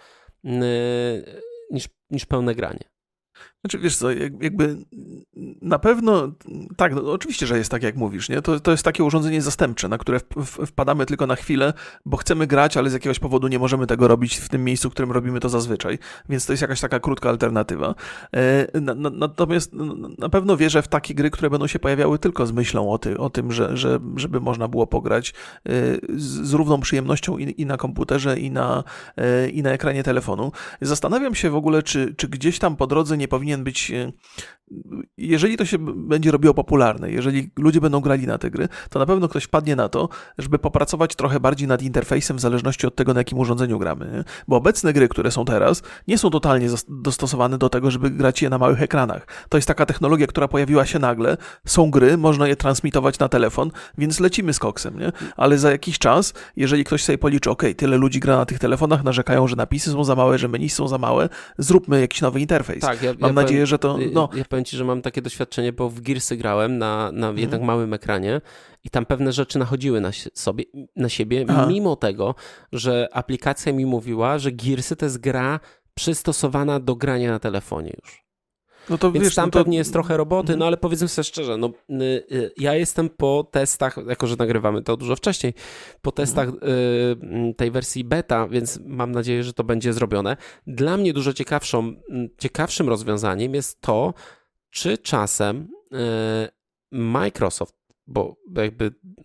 niż, niż pełne granie. Znaczy, wiesz co, jakby na pewno, tak, no, oczywiście, że jest tak, jak mówisz, nie? To, to jest takie urządzenie zastępcze, na które wpadamy tylko na chwilę, bo chcemy grać, ale z jakiegoś powodu nie możemy tego robić w tym miejscu, w którym robimy to zazwyczaj, więc to jest jakaś taka krótka alternatywa. Natomiast na pewno wierzę w takie gry, które będą się pojawiały tylko z myślą o, ty, o tym, że, że, żeby można było pograć z równą przyjemnością i, i na komputerze, i na, i na ekranie telefonu. Zastanawiam się w ogóle, czy, czy gdzieś tam po drodze nie powinien być, jeżeli to się będzie robiło popularne, jeżeli ludzie będą grali na te gry, to na pewno ktoś wpadnie na to, żeby popracować trochę bardziej nad interfejsem w zależności od tego, na jakim urządzeniu gramy. Nie? Bo obecne gry, które są teraz, nie są totalnie dostosowane do tego, żeby grać je na małych ekranach. To jest taka technologia, która pojawiła się nagle, są gry, można je transmitować na telefon, więc lecimy z koksem, nie? Ale za jakiś czas, jeżeli ktoś sobie policzy, ok, tyle ludzi gra na tych telefonach, narzekają, że napisy są za małe, że menu są za małe, zróbmy jakiś nowy interfejs. Tak, ja, Mam ja nadzieję, powiem, że to... No. Ja powiem ci, że mam takie doświadczenie, bo w Gearsy grałem na, na jednak mhm. małym ekranie i tam pewne rzeczy nachodziły na, sobie, na siebie, Aha. mimo tego, że aplikacja mi mówiła, że Gearsy to jest gra przystosowana do grania na telefonie już. No to, Więc wiesz, tam no to... pewnie jest trochę roboty, no ale powiedzmy sobie szczerze, no, y, y, ja jestem po testach, jako że nagrywamy to dużo wcześniej, po testach y, tej wersji beta, więc mam nadzieję, że to będzie zrobione. Dla mnie dużo ciekawszą, ciekawszym rozwiązaniem jest to, czy czasem y, Microsoft, bo jakby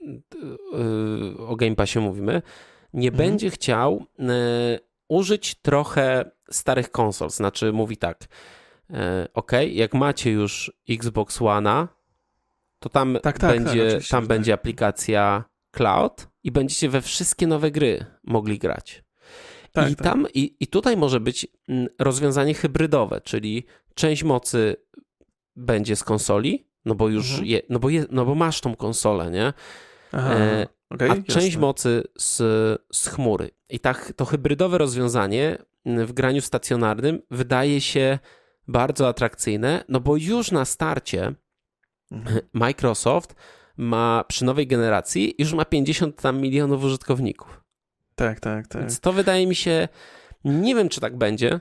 y, o Game Passie mówimy, nie mhm. będzie chciał y, użyć trochę starych konsol, znaczy mówi tak, ok, jak macie już Xbox One'a, to tam, tak, tak, będzie, tak, tam będzie tak. aplikacja Cloud i będziecie we wszystkie nowe gry mogli grać. Tak, I, tam, tak. i, I tutaj może być rozwiązanie hybrydowe, czyli część mocy będzie z konsoli, no bo już mhm. je, no bo je, no bo masz tą konsolę, nie? Aha, e, okay, a jasne. Część mocy z, z chmury. I tak to hybrydowe rozwiązanie w graniu stacjonarnym wydaje się bardzo atrakcyjne, no bo już na starcie mhm. Microsoft ma przy nowej generacji już ma pięćdziesiąt tam milionów użytkowników. Tak, tak, tak. Więc to wydaje mi się, nie wiem czy tak będzie,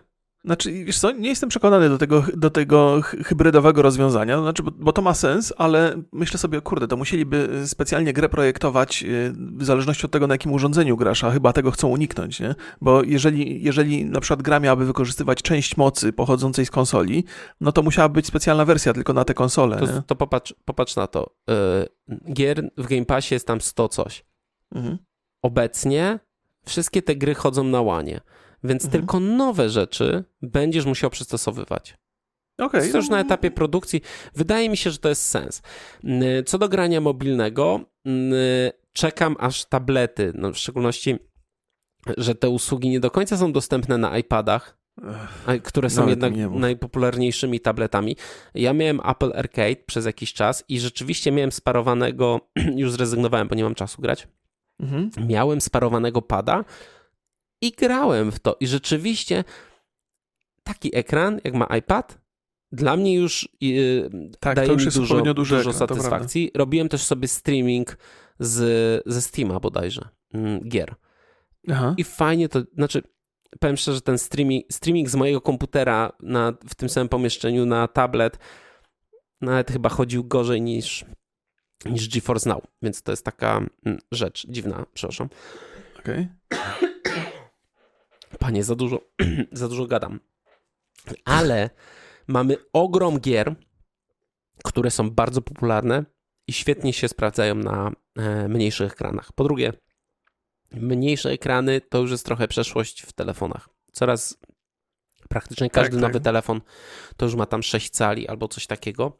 Znaczy, wiesz co, nie jestem przekonany do tego, do tego hybrydowego rozwiązania, znaczy, bo, bo to ma sens, ale myślę sobie, kurde, to musieliby specjalnie grę projektować w zależności od tego, na jakim urządzeniu grasz, a chyba tego chcą uniknąć, nie? Bo jeżeli, jeżeli na przykład gra miałaby wykorzystywać część mocy pochodzącej z konsoli, no to musiała być specjalna wersja tylko na te konsole. To, nie? to popatrz, popatrz na to. Yy, gier w Game Passie jest tam sto coś. Mhm. Obecnie wszystkie te gry chodzą na łanie. Więc mhm. tylko nowe rzeczy będziesz musiał przystosowywać. Okay, jest to już na etapie produkcji. Wydaje mi się, że to jest sens. Co do grania mobilnego, czekam aż tablety, no w szczególności, że te usługi nie do końca są dostępne na iPadach, Ech, które są jednak najpopularniejszymi tabletami. Ja miałem Apple Arcade przez jakiś czas i rzeczywiście miałem sparowanego, już zrezygnowałem, bo nie mam czasu grać, mhm. miałem sparowanego pada, i grałem w to. I rzeczywiście taki ekran, jak ma iPad, dla mnie już yy, tak, daje to już mi jest dużo, duży dużo ekran, satysfakcji. Robiłem też sobie streaming z, ze Steama bodajże, mm, gier. Aha. I fajnie to, znaczy powiem szczerze, ten streaming, streaming z mojego komputera na, w tym samym pomieszczeniu na tablet nawet chyba chodził gorzej niż, niż GeForce Now, więc to jest taka mm, rzecz dziwna, przepraszam. Okej. Okay. Panie, za dużo, za dużo gadam. Ale mamy ogrom gier, które są bardzo popularne i świetnie się sprawdzają na e, mniejszych ekranach. Po drugie, mniejsze ekrany to już jest trochę przeszłość w telefonach. Coraz praktycznie każdy tak, nowy tak. telefon to już ma tam sześć cali albo coś takiego.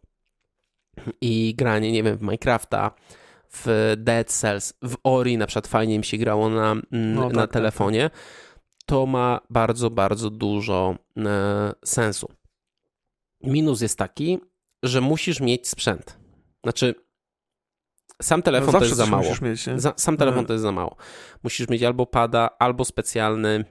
I granie, nie wiem, w Minecrafta, w Dead Cells, w Ori na przykład fajnie mi się grało na, no, na tak, telefonie. Tak, tak. To ma bardzo, bardzo dużo e, sensu. Minus jest taki, że musisz mieć sprzęt. Znaczy, sam telefon no to jest za mało. Mieć, za, sam telefon no. to jest za mało. Musisz mieć albo pada, albo specjalny...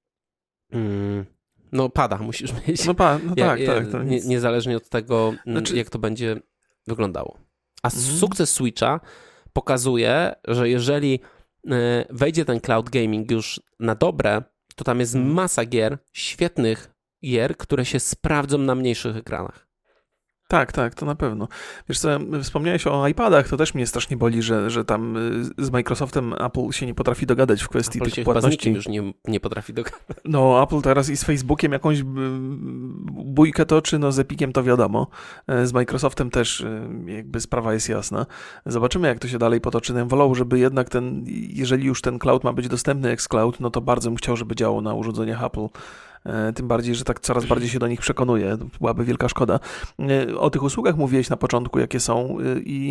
Mm, no pada musisz mieć. No, pa, no ja, tak, ja, tak. To nie, niezależnie od tego, znaczy... jak to będzie wyglądało. A mhm. sukces Switcha pokazuje, że jeżeli e, wejdzie ten cloud gaming już na dobre, to tam jest masa gier, świetnych gier, które się sprawdzą na mniejszych ekranach. Tak, tak, to na pewno. Wiesz co, wspomniałeś o iPadach, to też mnie strasznie boli, że, że tam z Microsoftem Apple się nie potrafi dogadać w kwestii Apple tych się płatności. Chyba z nikim już nie, nie potrafi dogadać. No, Apple teraz i z Facebookiem jakąś bójkę toczy, no z Epiciem to wiadomo. Z Microsoftem też jakby sprawa jest jasna. Zobaczymy, jak to się dalej potoczy. Ja wolał, żeby jednak ten, jeżeli już ten cloud ma być dostępny, xCloud, no to bardzo bym chciał, żeby działał na urządzeniach Apple. Tym bardziej, że tak coraz bardziej się do nich przekonuje. To byłaby wielka szkoda. O tych usługach mówiłeś na początku, jakie są i,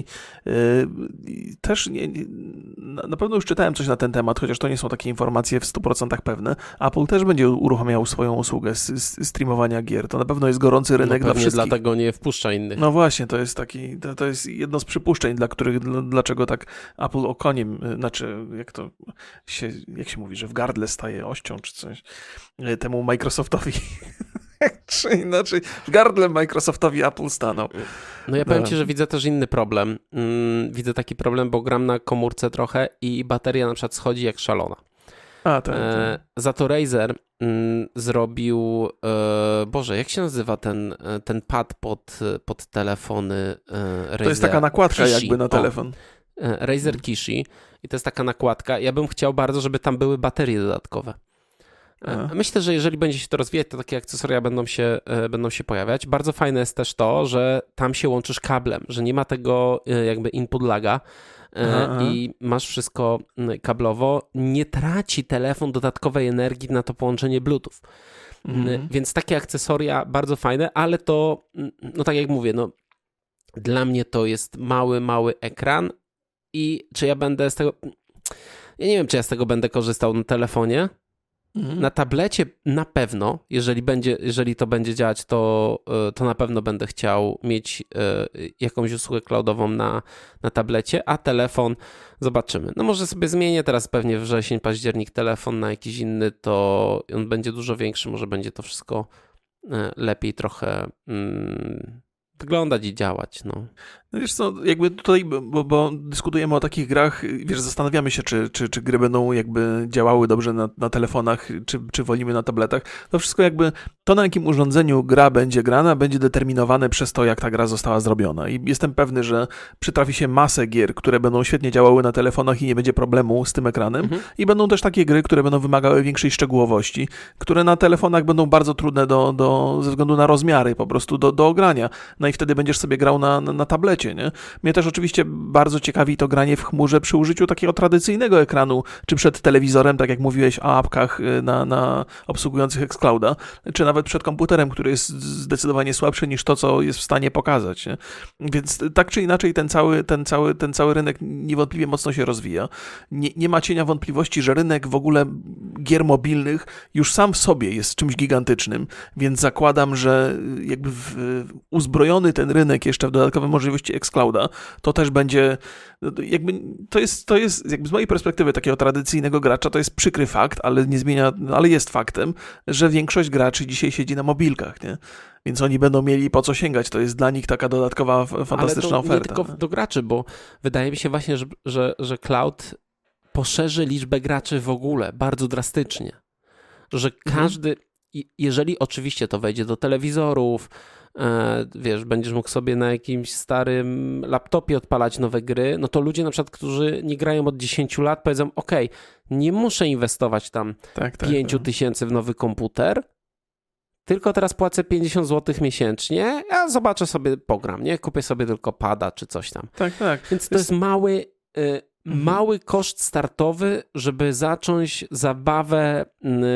i też nie, nie, na pewno już czytałem coś na ten temat, chociaż to nie są takie informacje w stu procentach pewne. Apple też będzie uruchamiał swoją usługę z, z streamowania gier. To na pewno jest gorący rynek no dla wszystkich. Dlatego nie wpuszcza innych. No właśnie, to jest taki, to, to jest jedno z przypuszczeń, dla których, dlaczego tak Apple okoniem, znaczy jak to się, jak się mówi, że w gardle staje ością czy coś, temu Microsoftowi. Czy inaczej, w gardle Microsoftowi Apple stanął. No ja powiem no. ci, że widzę też inny problem. Hmm, widzę taki problem, bo gram na komórce trochę i bateria na przykład schodzi jak szalona. A, tak, e, tak. Za to Razer mm, zrobił, e, Boże, jak się nazywa ten, ten pad pod, pod telefony e, Razer? To jest taka nakładka Kishi. jakby na telefon. O, e, Razer Kishi i to jest taka nakładka. Ja bym chciał bardzo, żeby tam były baterie dodatkowe. Aha. Myślę, że jeżeli będzie się to rozwijać, to takie akcesoria będą się, będą się pojawiać. Bardzo fajne jest też to, że tam się łączysz kablem, że nie ma tego jakby input laga aha, i aha. masz wszystko kablowo. Nie traci telefon dodatkowej energii na to połączenie Bluetooth. Mhm. Więc takie akcesoria bardzo fajne, ale to, no tak jak mówię, no dla mnie to jest mały, mały ekran i czy ja będę z tego... Ja nie wiem, czy ja z tego będę korzystał na telefonie. Mhm. Na tablecie na pewno, jeżeli, będzie, jeżeli to będzie działać, to, to na pewno będę chciał mieć jakąś usługę cloudową na, na tablecie, a telefon zobaczymy. No może sobie zmienię teraz pewnie wrzesień, październik telefon na jakiś inny, to on będzie dużo większy, może będzie to wszystko lepiej trochę mm, wyglądać i działać, no. No wiesz co, jakby tutaj, bo, bo dyskutujemy o takich grach, wiesz, zastanawiamy się, czy, czy, czy gry będą jakby działały dobrze na, na telefonach, czy, czy wolimy na tabletach. To wszystko jakby, to na jakim urządzeniu gra będzie grana, będzie determinowane przez to, jak ta gra została zrobiona. I jestem pewny, że przytrafi się masę gier, które będą świetnie działały na telefonach i nie będzie problemu z tym ekranem. Mhm. I będą też takie gry, które będą wymagały większej szczegółowości, które na telefonach będą bardzo trudne do, do, ze względu na rozmiary po prostu do, do ogrania. No i wtedy będziesz sobie grał na, na, na tablecie. Nie? Mnie też oczywiście bardzo ciekawi to granie w chmurze przy użyciu takiego tradycyjnego ekranu, czy przed telewizorem, tak jak mówiłeś o apkach na, na obsługujących xClouda, czy nawet przed komputerem, który jest zdecydowanie słabszy niż to, co jest w stanie pokazać. Nie? Więc tak czy inaczej ten cały, ten, cały, ten cały rynek niewątpliwie mocno się rozwija. Nie, nie ma cienia wątpliwości, że rynek w ogóle gier mobilnych już sam w sobie jest czymś gigantycznym, więc zakładam, że jakby w, uzbrojony ten rynek jeszcze w dodatkowe możliwości xClouda, to też będzie jakby, to jest, to jest jakby z mojej perspektywy takiego tradycyjnego gracza, to jest przykry fakt, ale nie zmienia, ale jest faktem, że większość graczy dzisiaj siedzi na mobilkach, nie? Więc oni będą mieli po co sięgać, to jest dla nich taka dodatkowa, fantastyczna ale to oferta. Nie tylko do graczy, bo wydaje mi się właśnie, że, że, że cloud poszerzy liczbę graczy w ogóle bardzo drastycznie. Że każdy, mhm. jeżeli oczywiście to wejdzie do telewizorów, wiesz, będziesz mógł sobie na jakimś starym laptopie odpalać nowe gry, no to ludzie na przykład, którzy nie grają od dziesięciu lat, powiedzą, ok, nie muszę inwestować tam tak, tak, pięć tysięcy w nowy komputer, tylko teraz płacę pięćdziesiąt złotych miesięcznie, ja zobaczę sobie, pogram, nie? Kupię sobie tylko pada czy coś tam. Tak, tak. Więc to jest, jest mały, y, mhm. mały koszt startowy, żeby zacząć zabawę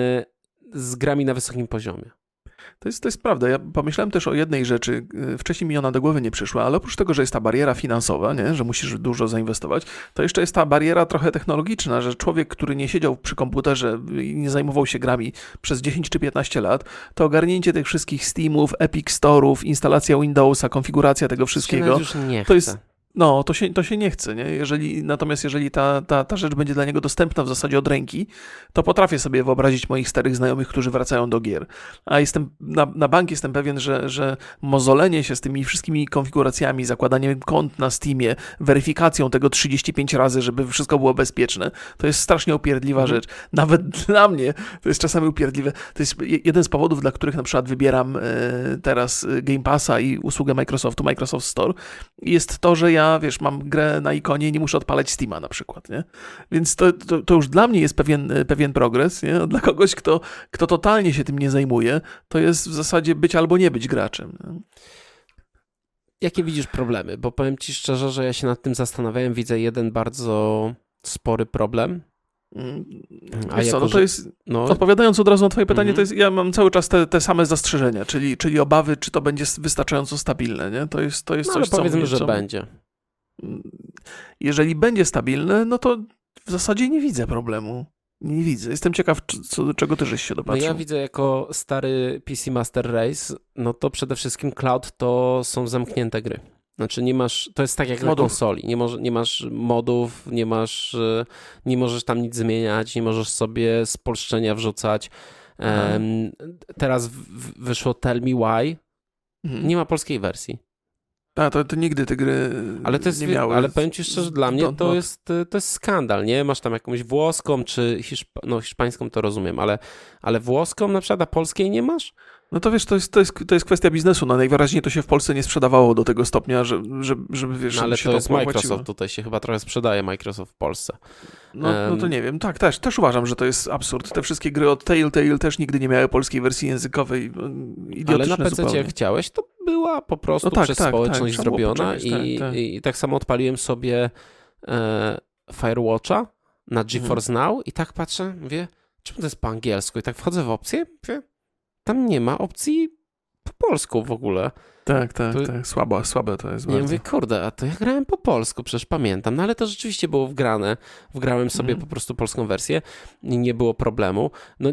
y, z grami na wysokim poziomie. To jest, to jest prawda. Ja pomyślałem też o jednej rzeczy, wcześniej mi ona do głowy nie przyszła, ale oprócz tego, że jest ta bariera finansowa, nie? Że musisz dużo zainwestować, to jeszcze jest ta bariera trochę technologiczna, że człowiek, który nie siedział przy komputerze i nie zajmował się grami przez dziesięć czy piętnaście lat, to ogarnięcie tych wszystkich Steamów, Epic Store'ów, instalacja Windowsa, konfiguracja tego wszystkiego, już nie to jest... No, to się, to się nie chce, nie? Jeżeli, natomiast jeżeli ta, ta, ta rzecz będzie dla niego dostępna w zasadzie od ręki, to potrafię sobie wyobrazić moich starych znajomych, którzy wracają do gier. A jestem, na, na bank jestem pewien, że, że mozolenie się z tymi wszystkimi konfiguracjami, zakładaniem kont na Steamie, weryfikacją tego trzydzieści pięć razy, żeby wszystko było bezpieczne, to jest strasznie upierdliwa mhm. rzecz. Nawet dla mnie to jest czasami upierdliwe. To jest jeden z powodów, dla których na przykład wybieram teraz Game Passa i usługę Microsoftu, Microsoft Store, jest to, że ja Ja, wiesz, mam grę na ikonie i nie muszę odpalać Steama na przykład, nie? Więc to, to, to już dla mnie jest pewien, pewien progres, nie? Dla kogoś, kto, kto totalnie się tym nie zajmuje, to jest w zasadzie być albo nie być graczem. Nie? Jakie widzisz problemy? Bo powiem ci szczerze, że ja się nad tym zastanawiałem, widzę jeden bardzo spory problem. A Wiesz co, no to jest, no... odpowiadając od razu na twoje pytanie, mm-hmm. to jest, ja mam cały czas te, te same zastrzeżenia, czyli, czyli obawy, czy to będzie wystarczająco stabilne, nie? To jest, to jest no, coś, ale powiedzmy, co... że co... będzie. Jeżeli będzie stabilne, no to w zasadzie nie widzę problemu. Nie widzę. Jestem ciekaw, co, do czego ty żeś się dopatrzył. No ja widzę jako stary P C Master Race, no to przede wszystkim cloud to są zamknięte gry. Znaczy nie masz, to jest tak jak modów. Na konsoli, nie, może, nie masz modów, nie masz, nie możesz tam nic zmieniać, nie możesz sobie spolszczenia wrzucać. Um, teraz w, wyszło Tell Me Why, mhm. nie ma polskiej wersji. A, to, to nigdy te gry ale to jest, nie miały. Ale powiem ci szczerze, dla mnie to jest, to jest skandal, nie? Masz tam jakąś włoską, czy hiszpa, no, hiszpańską to rozumiem, ale, ale włoską na przykład, a polskiej nie masz? No to wiesz, to jest, to jest, to jest kwestia biznesu. No najwyraźniej to się w Polsce nie sprzedawało do tego stopnia, że, że, żeby wiesz, no, ale się to jest opłaciło. Microsoft, tutaj się chyba trochę sprzedaje Microsoft w Polsce. No, um, no to nie wiem, tak, też, też uważam, że to jest absurd. Te wszystkie gry od Telltale też nigdy nie miały polskiej wersji językowej. Idiotyczne ale na P C zupełnie. jak chciałeś, to była po prostu no tak, przez tak, społeczność tak, zrobiona i, tak, tak. I, i tak samo odpaliłem sobie e, Firewatcha na GeForce hmm. Now i tak patrzę, mówię, czemu to jest po angielsku? I tak wchodzę w opcję, mówię, tam nie ma opcji po polsku w ogóle. Tak, tak, to, tak. Słabo, słabe to jest. Ja bardzo. Mówię, kurde, a to ja grałem po polsku, przecież pamiętam. No ale to rzeczywiście było wgrane. Wgrałem sobie mm. po prostu polską wersję i nie było problemu. No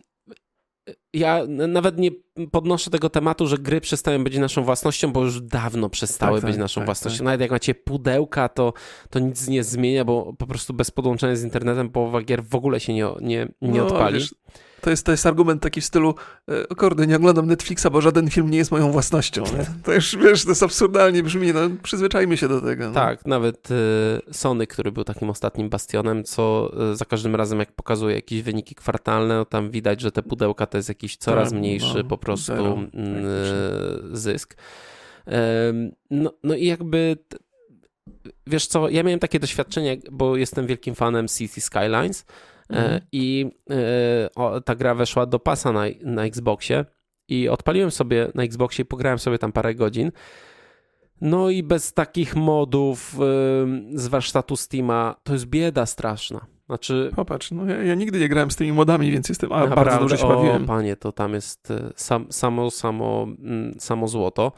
ja nawet nie podnoszę tego tematu, że gry przestają być naszą własnością, bo już dawno przestały tak, być tak, naszą tak, własnością. Tak. Nawet jak macie pudełka, to, to nic nie zmienia, bo po prostu bez podłączenia z internetem połowa gier w ogóle się nie, nie, nie no, odpali. Wiesz, To jest, to jest argument taki w stylu, o kurde, nie oglądam Netflixa, bo żaden film nie jest moją własnością. Nie? To już, wiesz, to jest absurdalnie brzmi, no przyzwyczajmy się do tego. No. Tak, nawet y, Sony, który był takim ostatnim bastionem, co y, za każdym razem jak pokazuje jakieś wyniki kwartalne, no tam widać, że te pudełka to jest jakiś coraz tak, mniejszy no, po prostu zero, y, zysk. Y, no, no i jakby... Wiesz co, ja miałem takie doświadczenie, bo jestem wielkim fanem City Skylines mhm. i o, ta gra weszła do pasa na, na Xboxie i odpaliłem sobie na Xboxie i pograłem sobie tam parę godzin. No i bez takich modów z warsztatu Steama to jest bieda straszna. Znaczy, popatrz, no ja, ja nigdy nie grałem z tymi modami, więc jestem a, bardzo dobrze się bawiłem. O panie, to tam jest sam, samo, samo, samo złoto.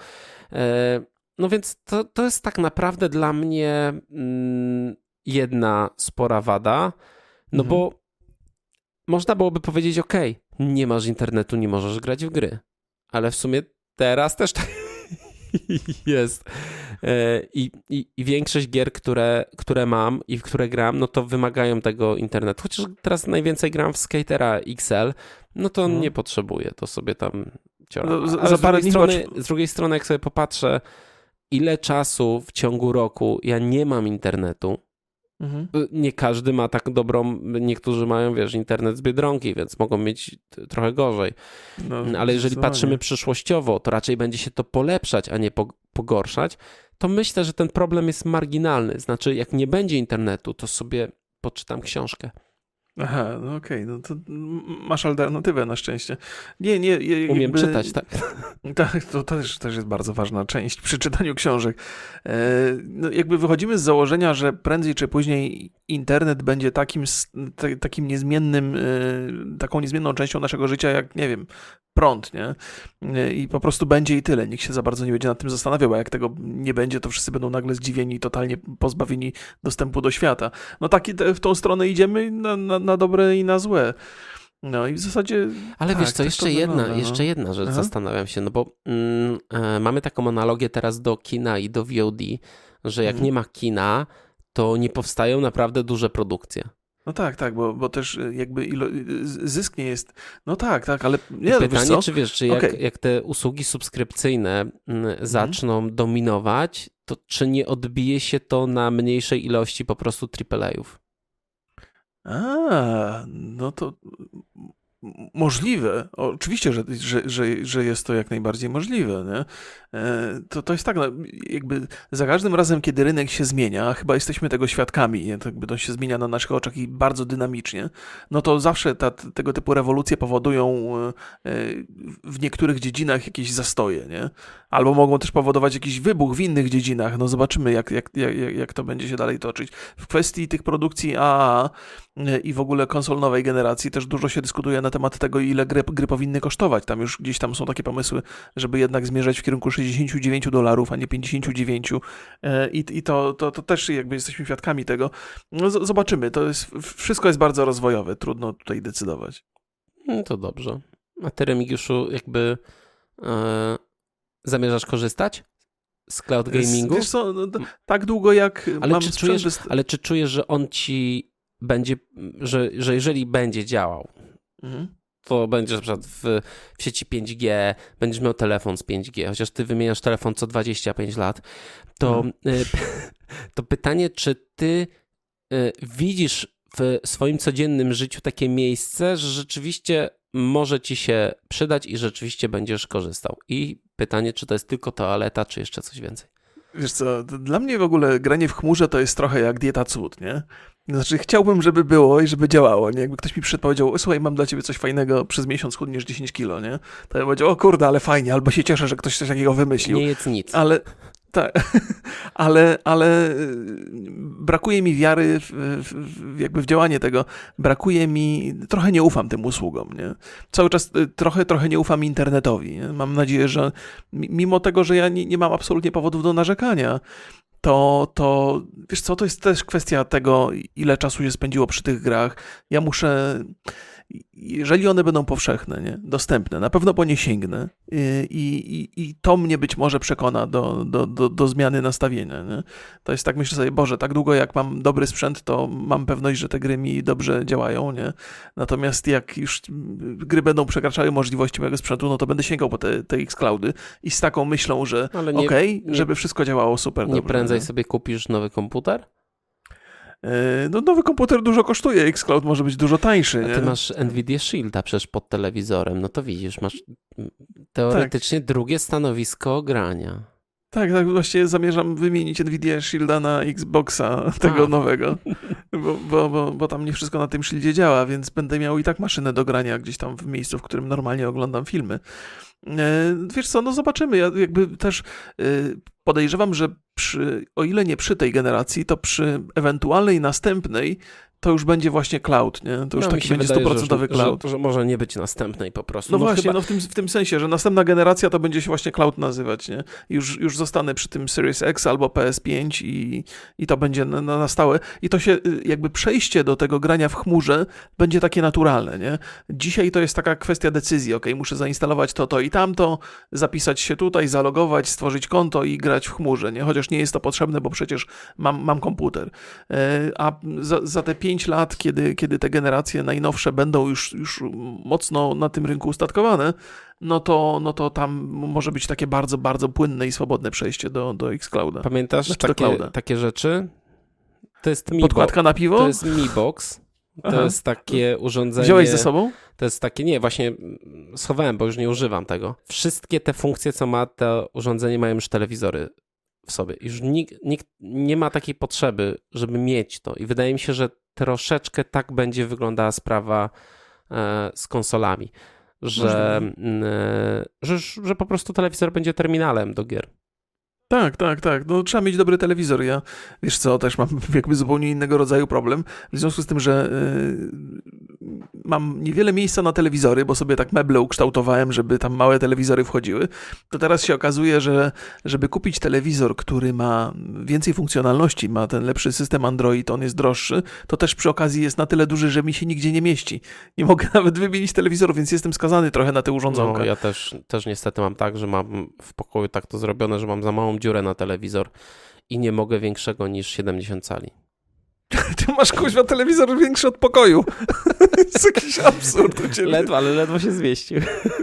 No więc to, to jest tak naprawdę dla mnie mm, jedna spora wada, no mhm. bo można byłoby powiedzieć, ok, nie masz internetu, nie możesz grać w gry, ale w sumie teraz też tak jest. I, i, I większość gier, które, które mam i w które gram, no to wymagają tego internetu. Chociaż teraz najwięcej gram w Skatera X L, no to mhm. nie potrzebuję, to sobie tam ciora. No, z, za z, drugiej strony, z drugiej strony, jak sobie popatrzę, ile czasu w ciągu roku ja nie mam internetu. Mhm. Nie każdy ma tak dobrą, niektórzy mają, wiesz, internet z Biedronki, więc mogą mieć trochę gorzej. No, ale jeżeli patrzymy przyszłościowo, to raczej będzie się to polepszać, a nie pogorszać, to myślę, że ten problem jest marginalny. Znaczy, jak nie będzie internetu, to sobie poczytam książkę. Aha, no okej, okay. No to masz alternatywę na szczęście. Nie, nie. Jakby... Umiem czytać, tak. Tak, to też, też jest bardzo ważna część przy czytaniu książek. E, no jakby wychodzimy z założenia, że prędzej czy później internet będzie takim, t- takim niezmiennym, y, taką niezmienną częścią naszego życia, jak, nie wiem, prąd, nie? I po prostu będzie i tyle. Nikt się za bardzo nie będzie nad tym zastanawiał, a jak tego nie będzie, to wszyscy będą nagle zdziwieni i totalnie pozbawieni dostępu do świata. No tak, w tą stronę idziemy na, na, na dobre i na złe. No i w zasadzie... Ale tak, wiesz co, jeszcze jedna, wygląda, no. jeszcze jedna rzecz, Aha. zastanawiam się, no bo mm, e, mamy taką analogię teraz do kina i do V O D, że jak hmm. nie ma kina, to nie powstają naprawdę duże produkcje. No tak, tak, bo, bo też jakby ilo, zysk nie jest... No tak, tak, ale... Nie, Pytanie, wiesz co? czy wiesz, czy jak, okay. jak te usługi subskrypcyjne m, zaczną hmm. dominować, to czy nie odbije się to na mniejszej ilości po prostu triple A-ów? A, no to możliwe. Oczywiście, że, że, że, że jest to jak najbardziej możliwe. Nie? To, to jest tak, no, jakby za każdym razem, kiedy rynek się zmienia, chyba jesteśmy tego świadkami, nie? To jakby to się zmienia na naszych oczach i bardzo dynamicznie, no to zawsze ta, tego typu rewolucje powodują w niektórych dziedzinach jakieś zastoje, nie? Albo mogą też powodować jakiś wybuch w innych dziedzinach. No zobaczymy, jak, jak, jak, jak to będzie się dalej toczyć. W kwestii tych produkcji A A A i w ogóle konsol nowej generacji też dużo się dyskutuje na temat tego, ile gry, gry powinny kosztować. Tam już gdzieś tam są takie pomysły, żeby jednak zmierzać w kierunku sześćdziesiąt dziewięć dolarów, a nie pięćdziesiąt dziewięć. I, i to, to, to też jakby jesteśmy świadkami tego. No z, zobaczymy. To jest, wszystko jest bardzo rozwojowe. Trudno tutaj decydować. No to dobrze. A ty, Remigiuszu, jakby e, zamierzasz korzystać z cloud gamingu? Wiesz co, no, tak długo jak ale mam czy sprzęt... czujesz, ale czy czujesz, że on ci będzie, że, że jeżeli będzie działał, mhm. to będziesz na przykład w, w sieci pięć G, będziesz miał telefon z pięć G, chociaż ty wymieniasz telefon co dwadzieścia pięć lat, to, mhm. y, to pytanie, czy ty y, widzisz w swoim codziennym życiu takie miejsce, że rzeczywiście może ci się przydać i rzeczywiście będziesz korzystał. I pytanie, czy to jest tylko toaleta, czy jeszcze coś więcej? Wiesz co, dla mnie w ogóle granie w chmurze to jest trochę jak dieta cud, nie? Znaczy chciałbym, żeby było i żeby działało, nie? Jakby ktoś mi powiedział, słuchaj, mam dla ciebie coś fajnego, przez miesiąc chudniesz dziesięć kilo, nie? To ja powiedział, o kurde, ale fajnie, albo się cieszę, że ktoś coś takiego wymyślił. Nie jedz nic. Ale... Tak, ale, ale brakuje mi wiary w, w, jakby w działanie tego. Brakuje mi, trochę nie ufam tym usługom, nie? Cały czas trochę, trochę nie ufam internetowi. Nie? Mam nadzieję, że mimo tego, że ja nie, nie mam absolutnie powodów do narzekania, to, to wiesz co, to jest też kwestia tego, ile czasu się spędziło przy tych grach. Ja muszę, jeżeli one będą powszechne, nie? Dostępne, na pewno po nie sięgnę i, i, i to mnie być może przekona do, do, do, do zmiany nastawienia. Nie? To jest tak, myślę sobie, Boże, tak długo jak mam dobry sprzęt, to mam pewność, że te gry mi dobrze działają, nie? Natomiast jak już gry będą przekraczały możliwości mojego sprzętu, no to będę sięgał po te, te Xcloudy i z taką myślą, że okej, okay, żeby wszystko działało super nie dobrze. Prędzej nie? sobie kupisz nowy komputer? No nowy komputer dużo kosztuje, Xcloud może być dużo tańszy. A ty nie? masz Nvidia Shielda przecież pod telewizorem, no to widzisz, masz teoretycznie tak. drugie stanowisko grania. Tak, tak, właściwie zamierzam wymienić Nvidia Shielda na Xboxa tego A. nowego, bo, bo, bo, bo tam nie wszystko na tym Shieldzie działa, więc będę miał i tak maszynę do grania gdzieś tam w miejscu, w którym normalnie oglądam filmy. Wiesz co, no zobaczymy, ja jakby też podejrzewam, że przy, o ile nie przy tej generacji, to przy ewentualnej następnej to już będzie właśnie cloud, nie? To już no, taki będzie stuprocentowy cloud. Że, że może nie być następnej po prostu. No, no właśnie, chyba... no w tym, w tym sensie, że następna generacja to będzie się właśnie cloud nazywać, nie? Już, już zostanę przy tym Series X albo P S pięć i, i to będzie na, na stałe. I to się jakby przejście do tego grania w chmurze będzie takie naturalne, nie? Dzisiaj to jest taka kwestia decyzji, ok, muszę zainstalować to, to i tamto, zapisać się tutaj, zalogować, stworzyć konto i grać w chmurze, nie? Chociaż nie jest to potrzebne, bo przecież mam, mam komputer. A za, za te pięć lat, kiedy, kiedy te generacje najnowsze będą już, już mocno na tym rynku ustatkowane, no to, no to tam może być takie bardzo, bardzo płynne i swobodne przejście do, do Xclouda. Pamiętasz znaczy takie, takie rzeczy? To jest Mi Podkładka na piwo? To jest Mi Box. To Aha. jest takie urządzenie... Wziąłeś ze sobą? To jest takie, nie, właśnie schowałem, bo już nie używam tego. Wszystkie te funkcje, co ma to urządzenie, mają już telewizory w sobie. Już nikt, nikt nie ma takiej potrzeby, żeby mieć to. I wydaje mi się, że troszeczkę tak będzie wyglądała sprawa e, z konsolami, że, e, że, że po prostu telewizor będzie terminalem do gier. Tak, tak, tak. No, trzeba mieć dobry telewizor. Ja, wiesz co, też mam jakby zupełnie innego rodzaju problem. W związku z tym, że yy, mam niewiele miejsca na telewizory, bo sobie tak meble ukształtowałem, żeby tam małe telewizory wchodziły, to teraz się okazuje, że żeby kupić telewizor, który ma więcej funkcjonalności, ma ten lepszy system Android, on jest droższy, to też przy okazji jest na tyle duży, że mi się nigdzie nie mieści. Nie mogę nawet wymienić telewizoru, więc jestem skazany trochę na te urządzonka. No, ja też, też niestety mam tak, że mam w pokoju tak to zrobione, że mam za małą dziurę na telewizor i nie mogę większego niż siedemdziesiąt cali. Ty masz, kuźwa, telewizor większy od pokoju. To jest jakiś absurd u ciebie. Ledwo, ale ledwo się zmieścił.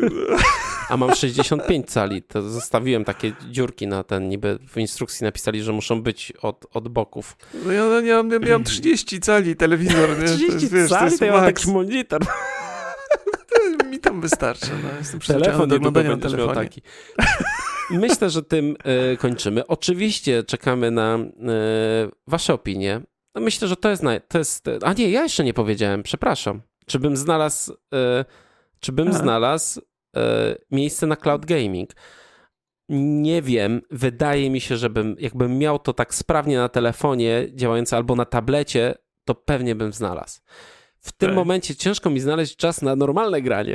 A mam sześćdziesiąt pięć cali. To zostawiłem takie dziurki na ten, niby w instrukcji napisali, że muszą być od, od boków. No ja, ja, ja miałem trzydzieści cali telewizor. Nie? trzydzieści to jest, wiesz, cali? to, to ja mam taki monitor. Mi tam wystarczy. No. Jestem Telefon do oglądania na telefonie. Taki. Myślę, że tym y, kończymy. Oczywiście czekamy na y, wasze opinie. Myślę, że to jest, na, to jest... A nie, ja jeszcze nie powiedziałem, przepraszam. Czy bym znalazł, y, czy bym znalazł y, miejsce na cloud gaming? Nie wiem. Wydaje mi się, żebym jakbym miał to tak sprawnie na telefonie działające albo na tablecie, to pewnie bym znalazł. W tym tak. momencie ciężko mi znaleźć czas na normalne granie.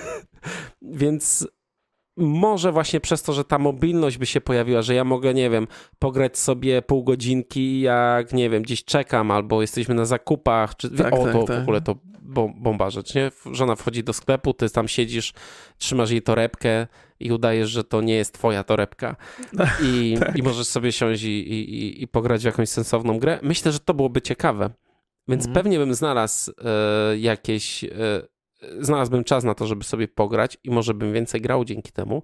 Więc może właśnie przez to, że ta mobilność by się pojawiła, że ja mogę, nie wiem, pograć sobie pół godzinki, jak, nie wiem, gdzieś czekam, albo jesteśmy na zakupach, czy tak, o, tak, to tak. w ogóle to bomba rzecz, nie? Żona wchodzi do sklepu, ty tam siedzisz, trzymasz jej torebkę i udajesz, że to nie jest twoja torebka i, tak. i możesz sobie siąść i, i, i pograć w jakąś sensowną grę. Myślę, że to byłoby ciekawe. Więc mhm. pewnie bym znalazł e, jakieś... E, znalazłbym czas na to, żeby sobie pograć i może bym więcej grał dzięki temu.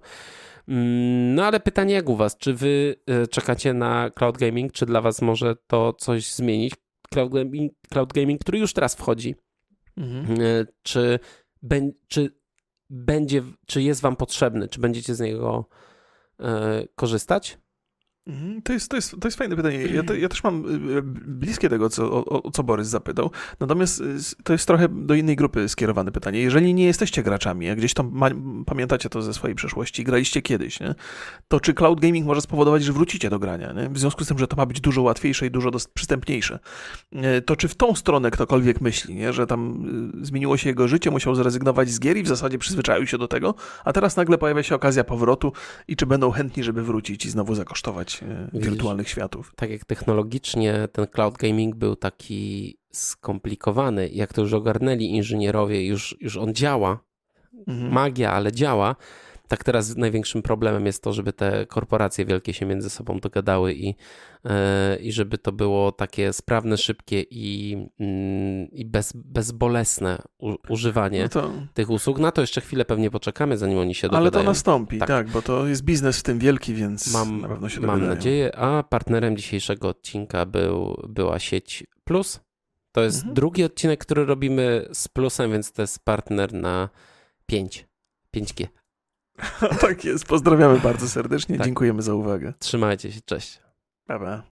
No ale pytanie jak u was? Czy wy czekacie na cloud gaming? Czy dla was może to coś zmienić? Cloud gaming, cloud gaming który już teraz wchodzi. Mhm. Czy, be, czy będzie, czy jest wam potrzebny? Czy będziecie z niego e, korzystać? To jest, to, jest, to jest fajne pytanie. Ja, to, ja też mam bliskie tego, co, o, o co Borys zapytał. Natomiast to jest trochę do innej grupy skierowane pytanie. Jeżeli nie jesteście graczami, jak gdzieś tam ma, pamiętacie to ze swojej przeszłości, graliście kiedyś, nie? To czy cloud gaming może spowodować, że wrócicie do grania? Nie? W związku z tym, że to ma być dużo łatwiejsze i dużo dost, przystępniejsze. To czy w tą stronę ktokolwiek myśli, nie? Że tam zmieniło się jego życie, musiał zrezygnować z gier i w zasadzie przyzwyczaił się do tego, a teraz nagle pojawia się okazja powrotu i czy będą chętni, żeby wrócić i znowu zakosztować Widzisz, wirtualnych światów. Tak jak technologicznie ten cloud gaming był taki skomplikowany, jak to już ogarnęli inżynierowie, już, już on działa, mhm. magia, ale działa, tak teraz największym problemem jest to, żeby te korporacje wielkie się między sobą dogadały i, yy, i żeby to było takie sprawne, szybkie i, yy, i bez, bezbolesne u, używanie no to... tych usług. Na to jeszcze chwilę pewnie poczekamy, zanim oni się dogadają. Ale to nastąpi, tak, tak bo to jest biznes w tym wielki, więc mam, na pewno się Mam dogadają. nadzieję, a partnerem dzisiejszego odcinka był, była sieć Plus. To jest mhm. drugi odcinek, który robimy z Plusem, więc to jest partner na pięć G. Tak jest. Pozdrawiamy bardzo serdecznie. Tak. Dziękujemy za uwagę. Trzymajcie się. Cześć. Pa, pa.